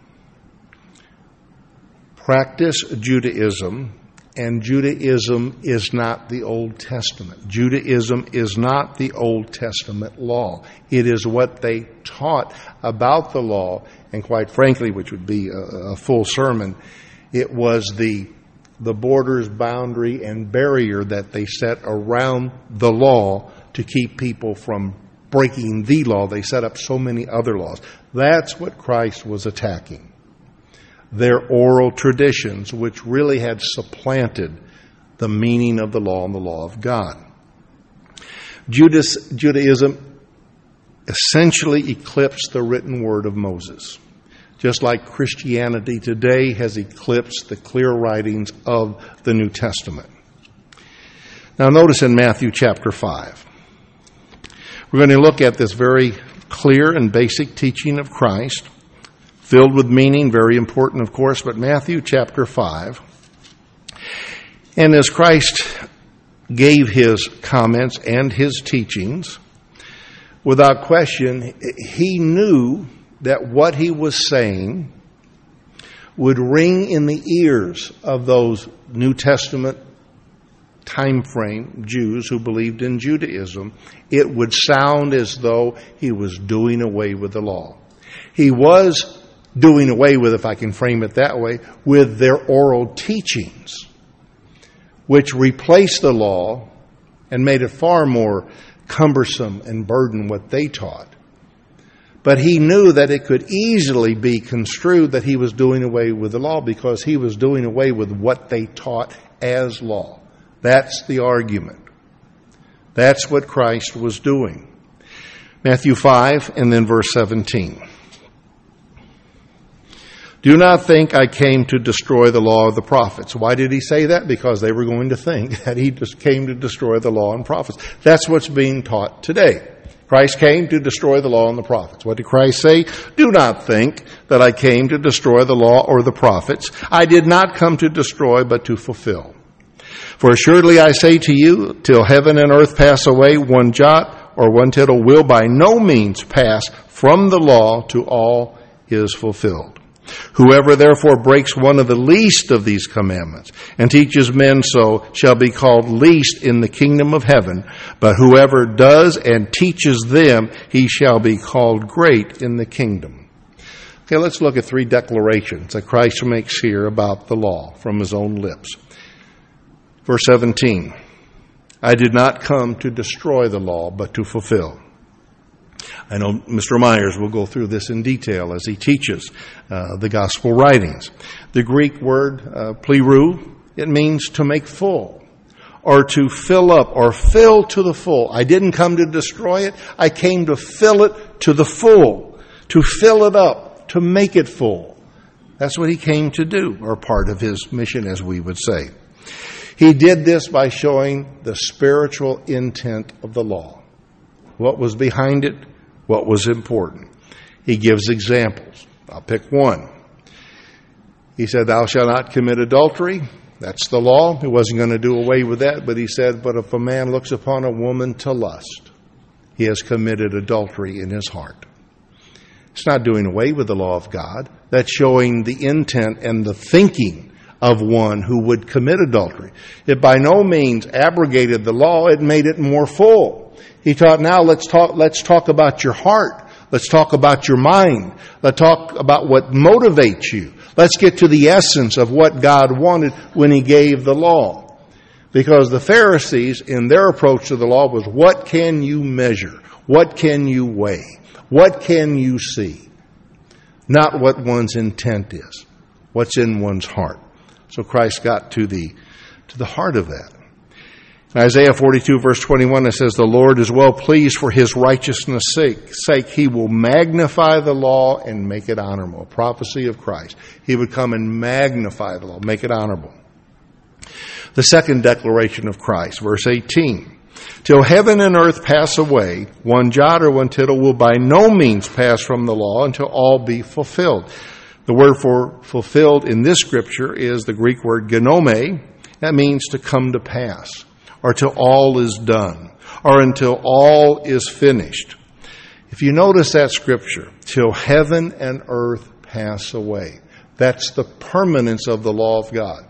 practiced Judaism, and Judaism is not the Old Testament. Judaism is not the Old Testament law. It is what they taught about the law, and quite frankly, which would be a full sermon, it was the borders, boundary, and barrier that they set around the law to keep people from breaking the law. They set up so many other laws. That's what Christ was attacking. Their oral traditions, which really had supplanted the meaning of the law and the law of God. Judaism essentially eclipsed the written word of Moses, just like Christianity today has eclipsed the clear writings of the New Testament. Now notice in Matthew chapter 5, we're going to look at this very clear and basic teaching of Christ, filled with meaning, very important, of course, but Matthew chapter 5. And as Christ gave his comments and his teachings, without question, he knew that what he was saying would ring in the ears of those New Testament time frame Jews who believed in Judaism. It would sound as though he was doing away with the law. He was doing away with, if I can frame it that way, with their oral teachings, which replaced the law and made it far more cumbersome and burden what they taught. But he knew that it could easily be construed that he was doing away with the law because he was doing away with what they taught as law. That's the argument. That's what Christ was doing. Matthew 5 and then verse 17. Do not think I came to destroy the law of the prophets. Why did he say that? Because they were going to think that he just came to destroy the law and prophets. That's what's being taught today. Christ came to destroy the law and the prophets. What did Christ say? Do not think that I came to destroy the law or the prophets. I did not come to destroy, but to fulfill. For assuredly I say to you, till heaven and earth pass away, one jot or one tittle will by no means pass from the law to all is fulfilled. Whoever therefore breaks one of the least of these commandments and teaches men so shall be called least in the kingdom of heaven. But whoever does and teaches them, he shall be called great in the kingdom. Okay, let's look at 3 declarations that Christ makes here about the law from his own lips. Verse 17, I did not come to destroy the law, but to fulfill. I know Mr. Myers will go through this in detail as he teaches the gospel writings. The Greek word plerou, it means to make full or to fill up or fill to the full. I didn't come to destroy it. I came to fill it to the full, to fill it up, to make it full. That's what he came to do, or part of his mission, as we would say. He did this by showing the spiritual intent of the law. What was behind it? What was important? He gives examples. I'll pick one. He said, thou shalt not commit adultery. That's the law. He wasn't going to do away with that, but he said, but if a man looks upon a woman to lust, he has committed adultery in his heart. It's not doing away with the law of God. That's showing the intent and the thinking of one who would commit adultery. It by no means abrogated the law. It made it more full. He taught, now let's talk about your heart. Let's talk about your mind. Let's talk about what motivates you. Let's get to the essence of what God wanted when He gave the law. Because the Pharisees, in their approach to the law, was what can you measure? What can you weigh? What can you see? Not what one's intent is. What's in one's heart. So Christ got to the heart of that. In Isaiah 42 verse 21, it says, the Lord is well pleased for His righteousness' sake. He will magnify the law and make it honorable. A prophecy of Christ. He would come and magnify the law, make it honorable. The second declaration of Christ, verse 18. Till heaven and earth pass away, one jot or one tittle will by no means pass from the law until all be fulfilled. The word for fulfilled in this scripture is the Greek word genome. That means to come to pass, or till all is done, or until all is finished. If you notice that scripture, till heaven and earth pass away, that's the permanence of the law of God.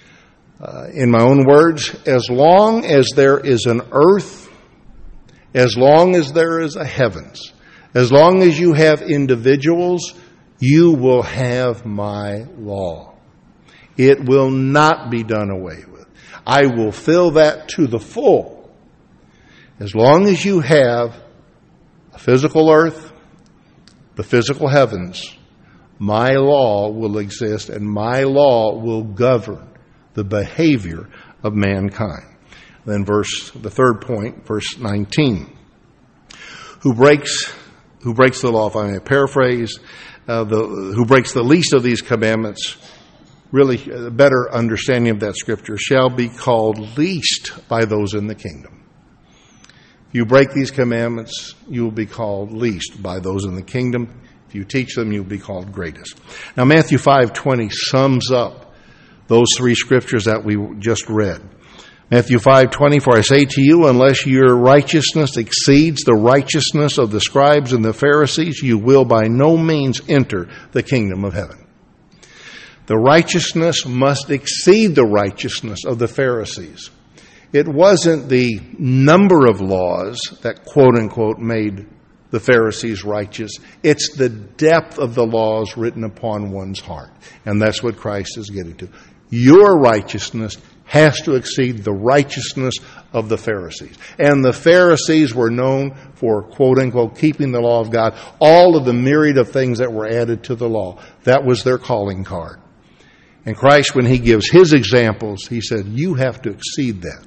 In my own words, as long as there is an earth, as long as there is a heavens, as long as you have individuals, you will have my law. It will not be done away with. I will fill that to the full. As long as you have a physical earth, the physical heavens, my law will exist and my law will govern the behavior of mankind. Then the third point, verse 19. Who breaks the law, if I may paraphrase, who breaks the least of these commandments, really a better understanding of that scripture, shall be called least by those in the kingdom. If you break these commandments, you will be called least by those in the kingdom. If you teach them, you'll be called greatest. Now Matthew 5:20 sums up those three scriptures that we just read. Matthew 5:20, for I say to you, unless your righteousness exceeds the righteousness of the scribes and the Pharisees, you will by no means enter the kingdom of heaven. The righteousness must exceed the righteousness of the Pharisees. It wasn't the number of laws that, quote unquote, made the Pharisees righteous. It's the depth of the laws written upon one's heart. And that's what Christ is getting to. Your righteousness has to exceed the righteousness of the Pharisees. And the Pharisees were known for, quote unquote, keeping the law of God. All of the myriad of things that were added to the law. That was their calling card. And Christ, when He gives His examples, He said, you have to exceed that.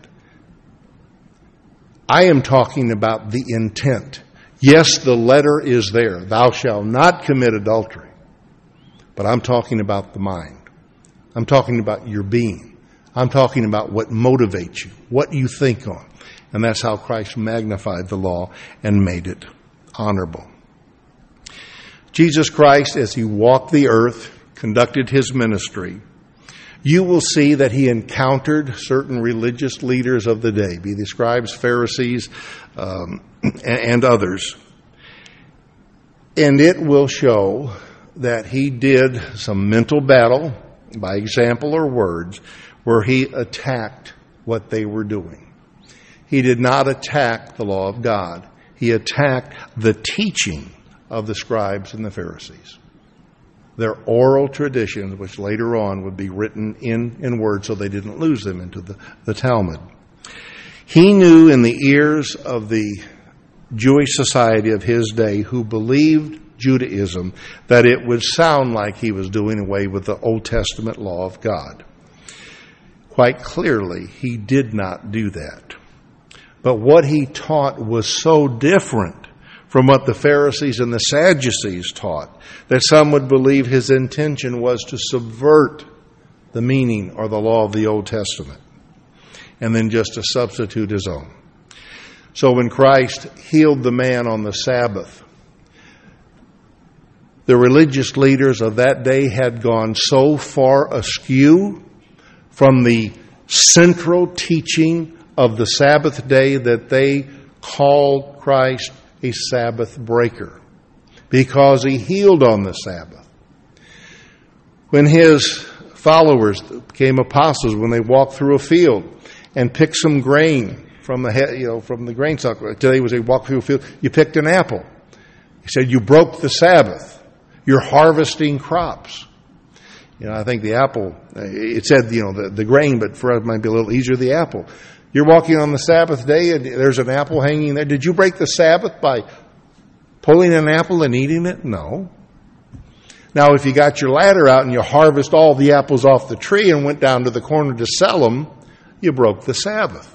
I am talking about the intent. Yes, the letter is there. Thou shalt not commit adultery. But I'm talking about the mind. I'm talking about your being. I'm talking about what motivates you, what you think on. And that's how Christ magnified the law and made it honorable. Jesus Christ, as He walked the earth, conducted His ministry, you will see that He encountered certain religious leaders of the day, be they scribes, Pharisees, and others. And it will show that He did some mental battle, by example or words, where He attacked what they were doing. He did not attack the law of God. He attacked the teaching of the scribes and the Pharisees. Their oral traditions, which later on would be written in words so they didn't lose them into the Talmud. He knew in the ears of the Jewish society of His day who believed Judaism that it would sound like He was doing away with the Old Testament law of God. Quite clearly, He did not do that. But what He taught was so different from what the Pharisees and the Sadducees taught that some would believe His intention was to subvert the meaning or the law of the Old Testament and then just to substitute His own. So when Christ healed the man on the Sabbath, the religious leaders of that day had gone so far askew from the central teaching of the Sabbath day that they called Christ a Sabbath breaker because He healed on the Sabbath. When His followers became apostles when they walked through a field and picked some grain from the grain stalk. Today, was they walked through a field, you picked an apple. He said, you broke the Sabbath. You're harvesting crops. I think the apple, it said, the grain, but for us it might be a little easier, the apple. You're walking on the Sabbath day and there's an apple hanging there. Did you break the Sabbath by pulling an apple and eating it? No. Now, if you got your ladder out and you harvest all the apples off the tree and went down to the corner to sell them, you broke the Sabbath.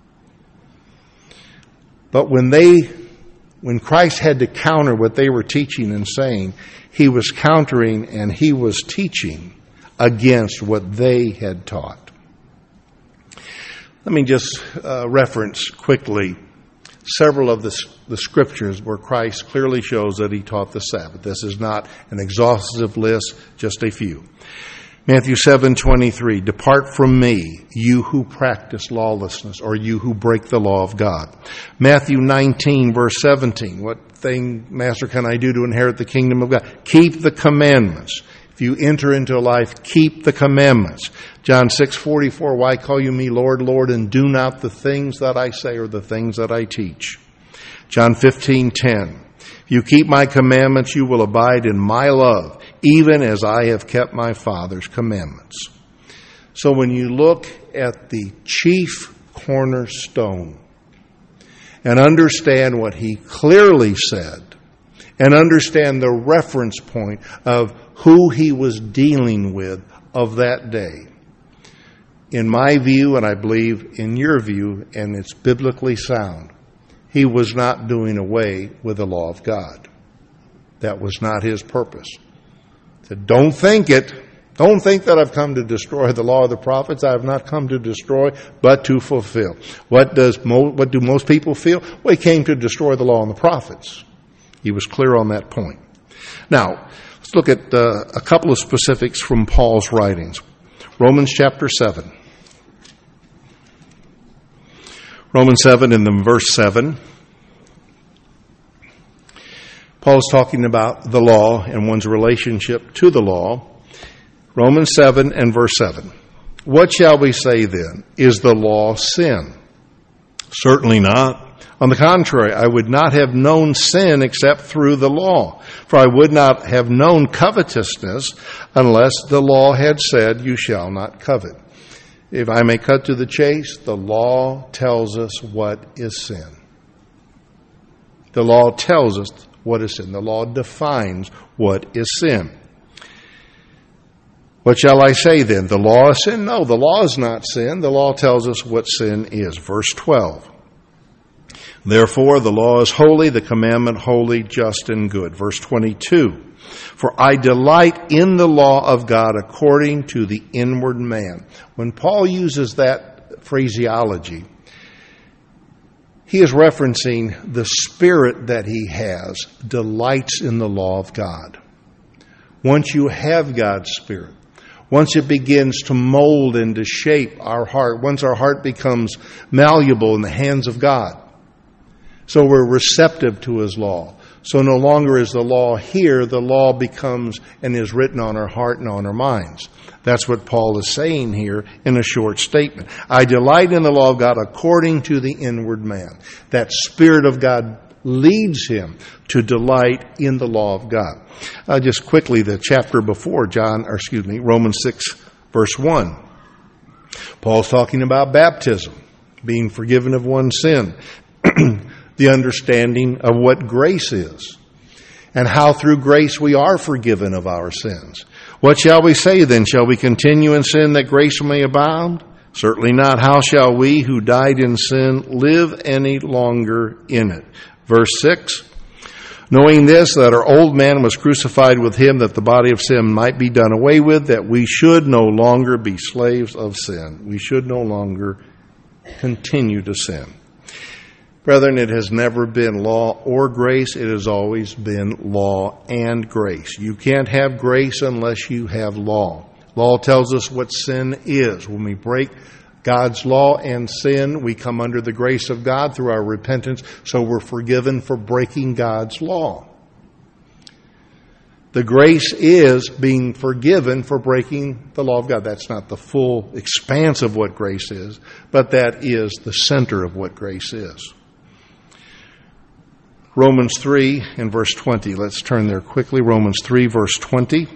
But when Christ had to counter what they were teaching and saying, he was countering and he was teaching against what they had taught. Let me just reference quickly several of the scriptures where Christ clearly shows that he taught the Sabbath. This is not an exhaustive list, just a few. Matthew 7:23, depart from me, you who practice lawlessness, or you who break the law of God. Matthew 19, verse 17, what thing, Master, can I do to inherit the kingdom of God? Keep the commandments. If you enter into life, keep the commandments. John 6:44, why call you me Lord, Lord, and do not the things that I say or the things that I teach? John 15:10, if you keep my commandments, you will abide in my love, even as I have kept my Father's commandments. So when you look at the chief cornerstone and understand what he clearly said and understand the reference point of who he was dealing with of that day, in my view, and I believe in your view, and it's biblically sound, he was not doing away with the law of God. That was not his purpose. He said, don't think it. Don't think that I've come to destroy the law of the prophets. I have not come to destroy, but to fulfill. What do most people feel? Well, he came to destroy the law and the prophets. He was clear on that point. Now, let's look at a couple of specifics from Paul's writings. Romans chapter 7. Romans 7 and then verse 7. Paul is talking about the law and one's relationship to the law. Romans 7 and verse 7. What shall we say then? Is the law sin? Certainly not. On the contrary, I would not have known sin except through the law. For I would not have known covetousness unless the law had said, you shall not covet. If I may cut to the chase, the law tells us what is sin. The law tells us what is sin. The law defines what is sin. What shall I say then? The law is sin? No, the law is not sin. The law tells us what sin is. Verse 12. Therefore, the law is holy, the commandment holy, just, and good. Verse 22. For I delight in the law of God according to the inward man. When Paul uses that phraseology, he is referencing the spirit that he has, delights in the law of God. Once you have God's spirit, once it begins to mold and to shape our heart, once our heart becomes malleable in the hands of God, so we're receptive to his law. So no longer is the law here, the law becomes and is written on our heart and on our minds. That's what Paul is saying here in a short statement. I delight in the law of God according to the inward man. That Spirit of God leads him to delight in the law of God. Just quickly, the chapter before Romans 6, verse 1. Paul's talking about baptism, being forgiven of one's sin. The understanding of what grace is and how through grace we are forgiven of our sins. What shall we say then? Shall we continue in sin that grace may abound? Certainly not. How shall we who died in sin live any longer in it? Verse 6. Knowing this, that our old man was crucified with him, that the body of sin might be done away with, that we should no longer be slaves of sin. We should no longer continue to sin. Brethren, it has never been law or grace. It has always been law and grace. You can't have grace unless you have law. Law tells us what sin is. When we break God's law and sin, we come under the grace of God through our repentance, so we're forgiven for breaking God's law. The grace is being forgiven for breaking the law of God. That's not the full expanse of what grace is, but that is the center of what grace is. Romans 3 and verse 20. Let's turn there quickly. Romans 3, verse 20.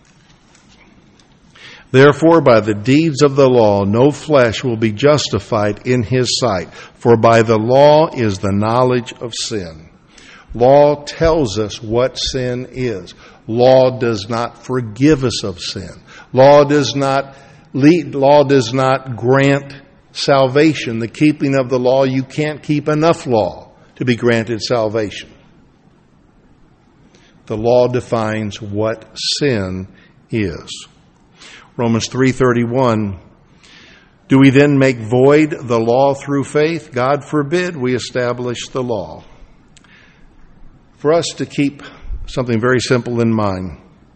Therefore, by the deeds of the law, no flesh will be justified in his sight, for by the law is the knowledge of sin. Law tells us what sin is. Law does not forgive us of sin. Law does not grant salvation. The keeping of the law, you can't keep enough law to be granted salvation. The law defines what sin is. Romans 3:31, do we then make void the law through faith? God forbid we establish the law. For us to keep something very simple in mind,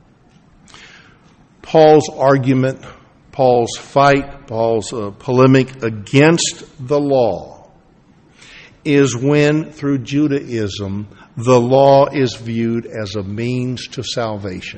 Paul's argument, Paul's fight, Paul's polemic against the law is when, through Judaism, the law is viewed as a means to salvation.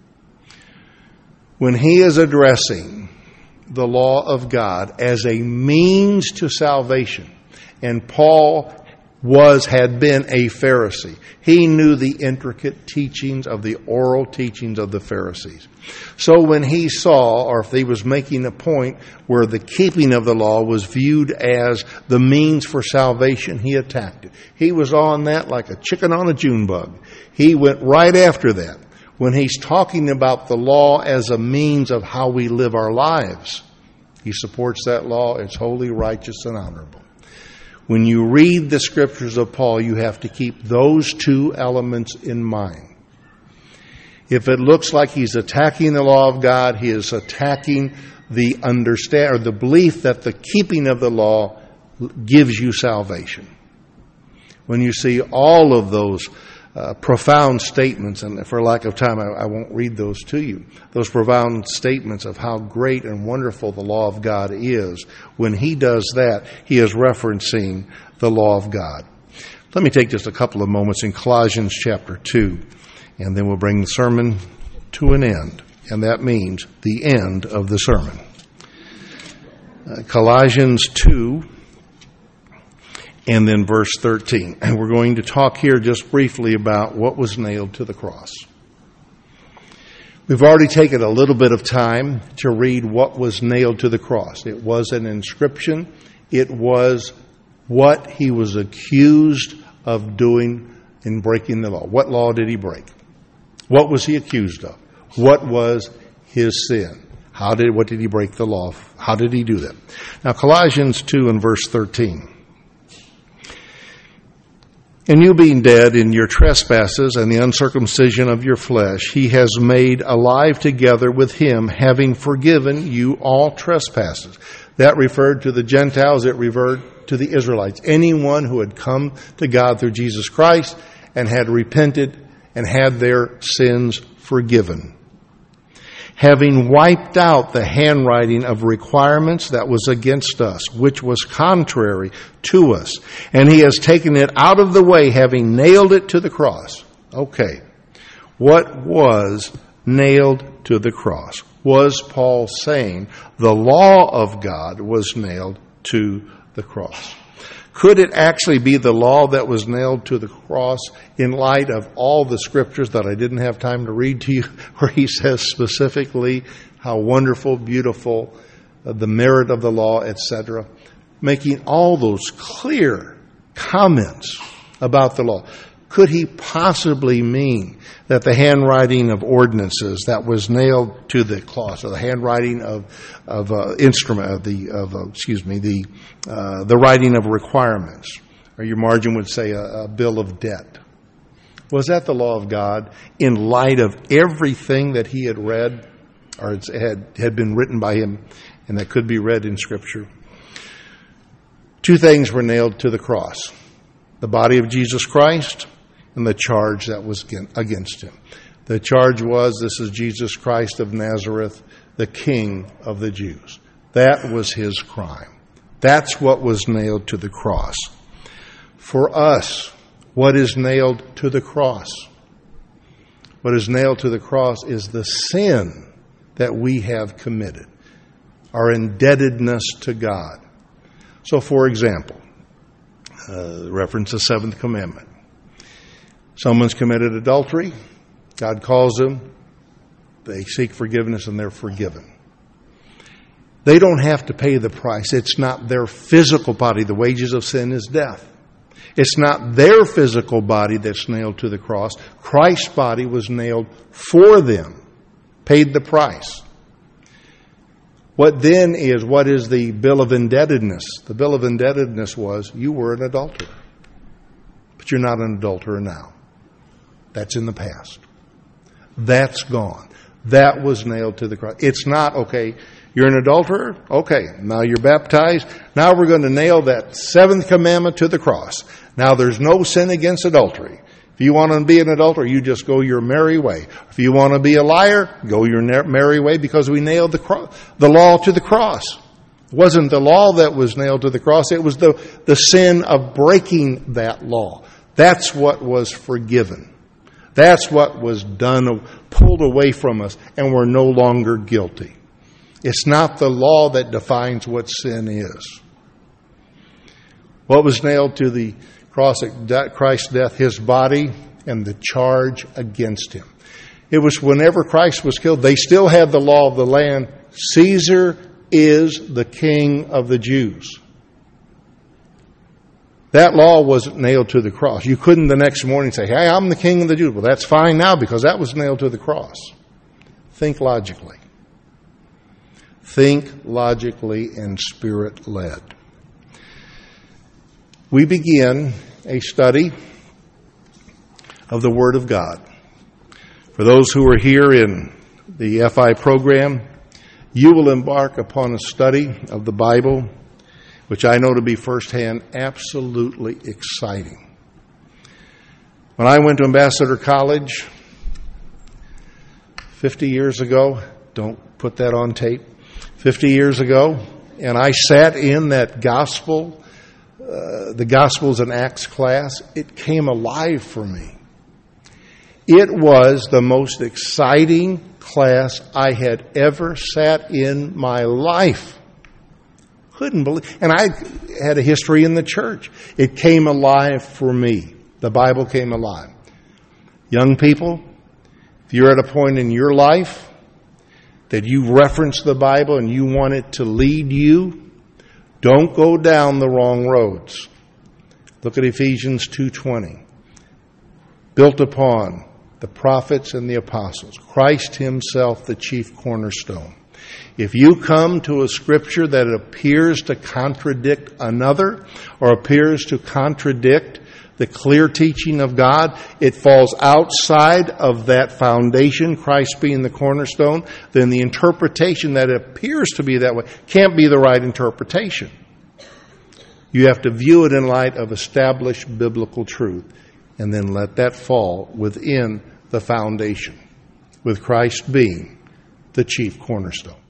When he is addressing the law of God as a means to salvation, and Paul had been a Pharisee. He knew the intricate teachings of the oral teachings of the Pharisees. So when he saw, or if he was making a point where the keeping of the law was viewed as the means for salvation, he attacked it. He was on that like a chicken on a June bug. He went right after that. When he's talking about the law as a means of how we live our lives, he supports that law. It's holy, righteous, and honorable. When you read the scriptures of Paul, you have to keep those two elements in mind. If it looks like he's attacking the law of God, he is attacking the belief that the keeping of the law gives you salvation. When you see all of those profound statements, and for lack of time, I won't read those to you. Those profound statements of how great and wonderful the law of God is. When he does that, he is referencing the law of God. Let me take just a couple of moments in Colossians chapter 2, and then we'll bring the sermon to an end. And that means the end of the sermon. Colossians 2, and then verse 13. And we're going to talk here just briefly about what was nailed to the cross. We've already taken a little bit of time to read what was nailed to the cross. It was an inscription. It was what he was accused of doing in breaking the law. What law did he break? What was he accused of? What was his sin? What did he break the law? How did he do that? Now, Colossians 2 and verse 13. And you being dead in your trespasses and the uncircumcision of your flesh, he has made alive together with him, having forgiven you all trespasses. That referred to the Gentiles. It referred to the Israelites. Anyone who had come to God through Jesus Christ and had repented and had their sins forgiven. Having wiped out the handwriting of requirements that was against us, which was contrary to us. And he has taken it out of the way, having nailed it to the cross. Okay. What was nailed to the cross? Was Paul saying the law of God was nailed to the cross? Could it actually be the law that was nailed to the cross in light of all the scriptures that I didn't have time to read to you, where he says specifically how wonderful, beautiful, the merit of the law, etc., making all those clear comments about the law? Could he possibly mean that the handwriting of ordinances that was nailed to the cross, or the handwriting of the writing of requirements, or your margin would say a bill of debt, was that the law of God in light of everything that he had read, or had been written by him, and that could be read in Scripture? Two things were nailed to the cross: the body of Jesus Christ and the charge that was against him. The charge was, this is Jesus Christ of Nazareth, the King of the Jews. That was his crime. That's what was nailed to the cross. For us, what is nailed to the cross? What is nailed to the cross is the sin that we have committed, our indebtedness to God. So, for example, reference the seventh commandment. Someone's committed adultery. God calls them. They seek forgiveness and they're forgiven. They don't have to pay the price. It's not their physical body. The wages of sin is death. It's not their physical body that's nailed to the cross. Christ's body was nailed for them, paid the price. What is the bill of indebtedness? The bill of indebtedness was you were an adulterer, but you're not an adulterer now. That's in the past. That's gone. That was nailed to the cross. It's not, okay, you're an adulterer? Okay, now you're baptized. Now we're going to nail that seventh commandment to the cross. Now there's no sin against adultery. If you want to be an adulterer, you just go your merry way. If you want to be a liar, go your merry way, because we nailed the law to the cross. It wasn't the law that was nailed to the cross. It was the sin of breaking that law. That's what was forgiven. That's what was done, pulled away from us, and we're no longer guilty. It's not the law that defines what sin is. What was nailed to the cross at Christ's death? His body and the charge against him. It was whenever Christ was killed, they still had the law of the land. Caesar is the king of the Jews. That law wasn't nailed to the cross. You couldn't the next morning say, hey, I'm the king of the Jews. Well, that's fine now because that was nailed to the cross. Think logically. Think logically and Spirit-led. We begin a study of the Word of God. For those who are here in the FI program, you will embark upon a study of the Bible, which I know to be firsthand absolutely exciting. When I went to Ambassador College 50 years ago, don't put that on tape, 50 years ago, and I sat in that the Gospels and Acts class, it came alive for me. It was the most exciting class I had ever sat in my life. Couldn't believe. And I had a history in the church. It came alive for me. The Bible came alive. Young people, if you're at a point in your life that you reference the Bible and you want it to lead you, don't go down the wrong roads. Look at Ephesians 2:20. Built upon the prophets and the apostles, Christ himself the chief cornerstone. If you come to a scripture that appears to contradict another or appears to contradict the clear teaching of God, it falls outside of that foundation, Christ being the cornerstone, then the interpretation that appears to be that way can't be the right interpretation. You have to view it in light of established biblical truth and then let that fall within the foundation, with Christ being the chief cornerstone.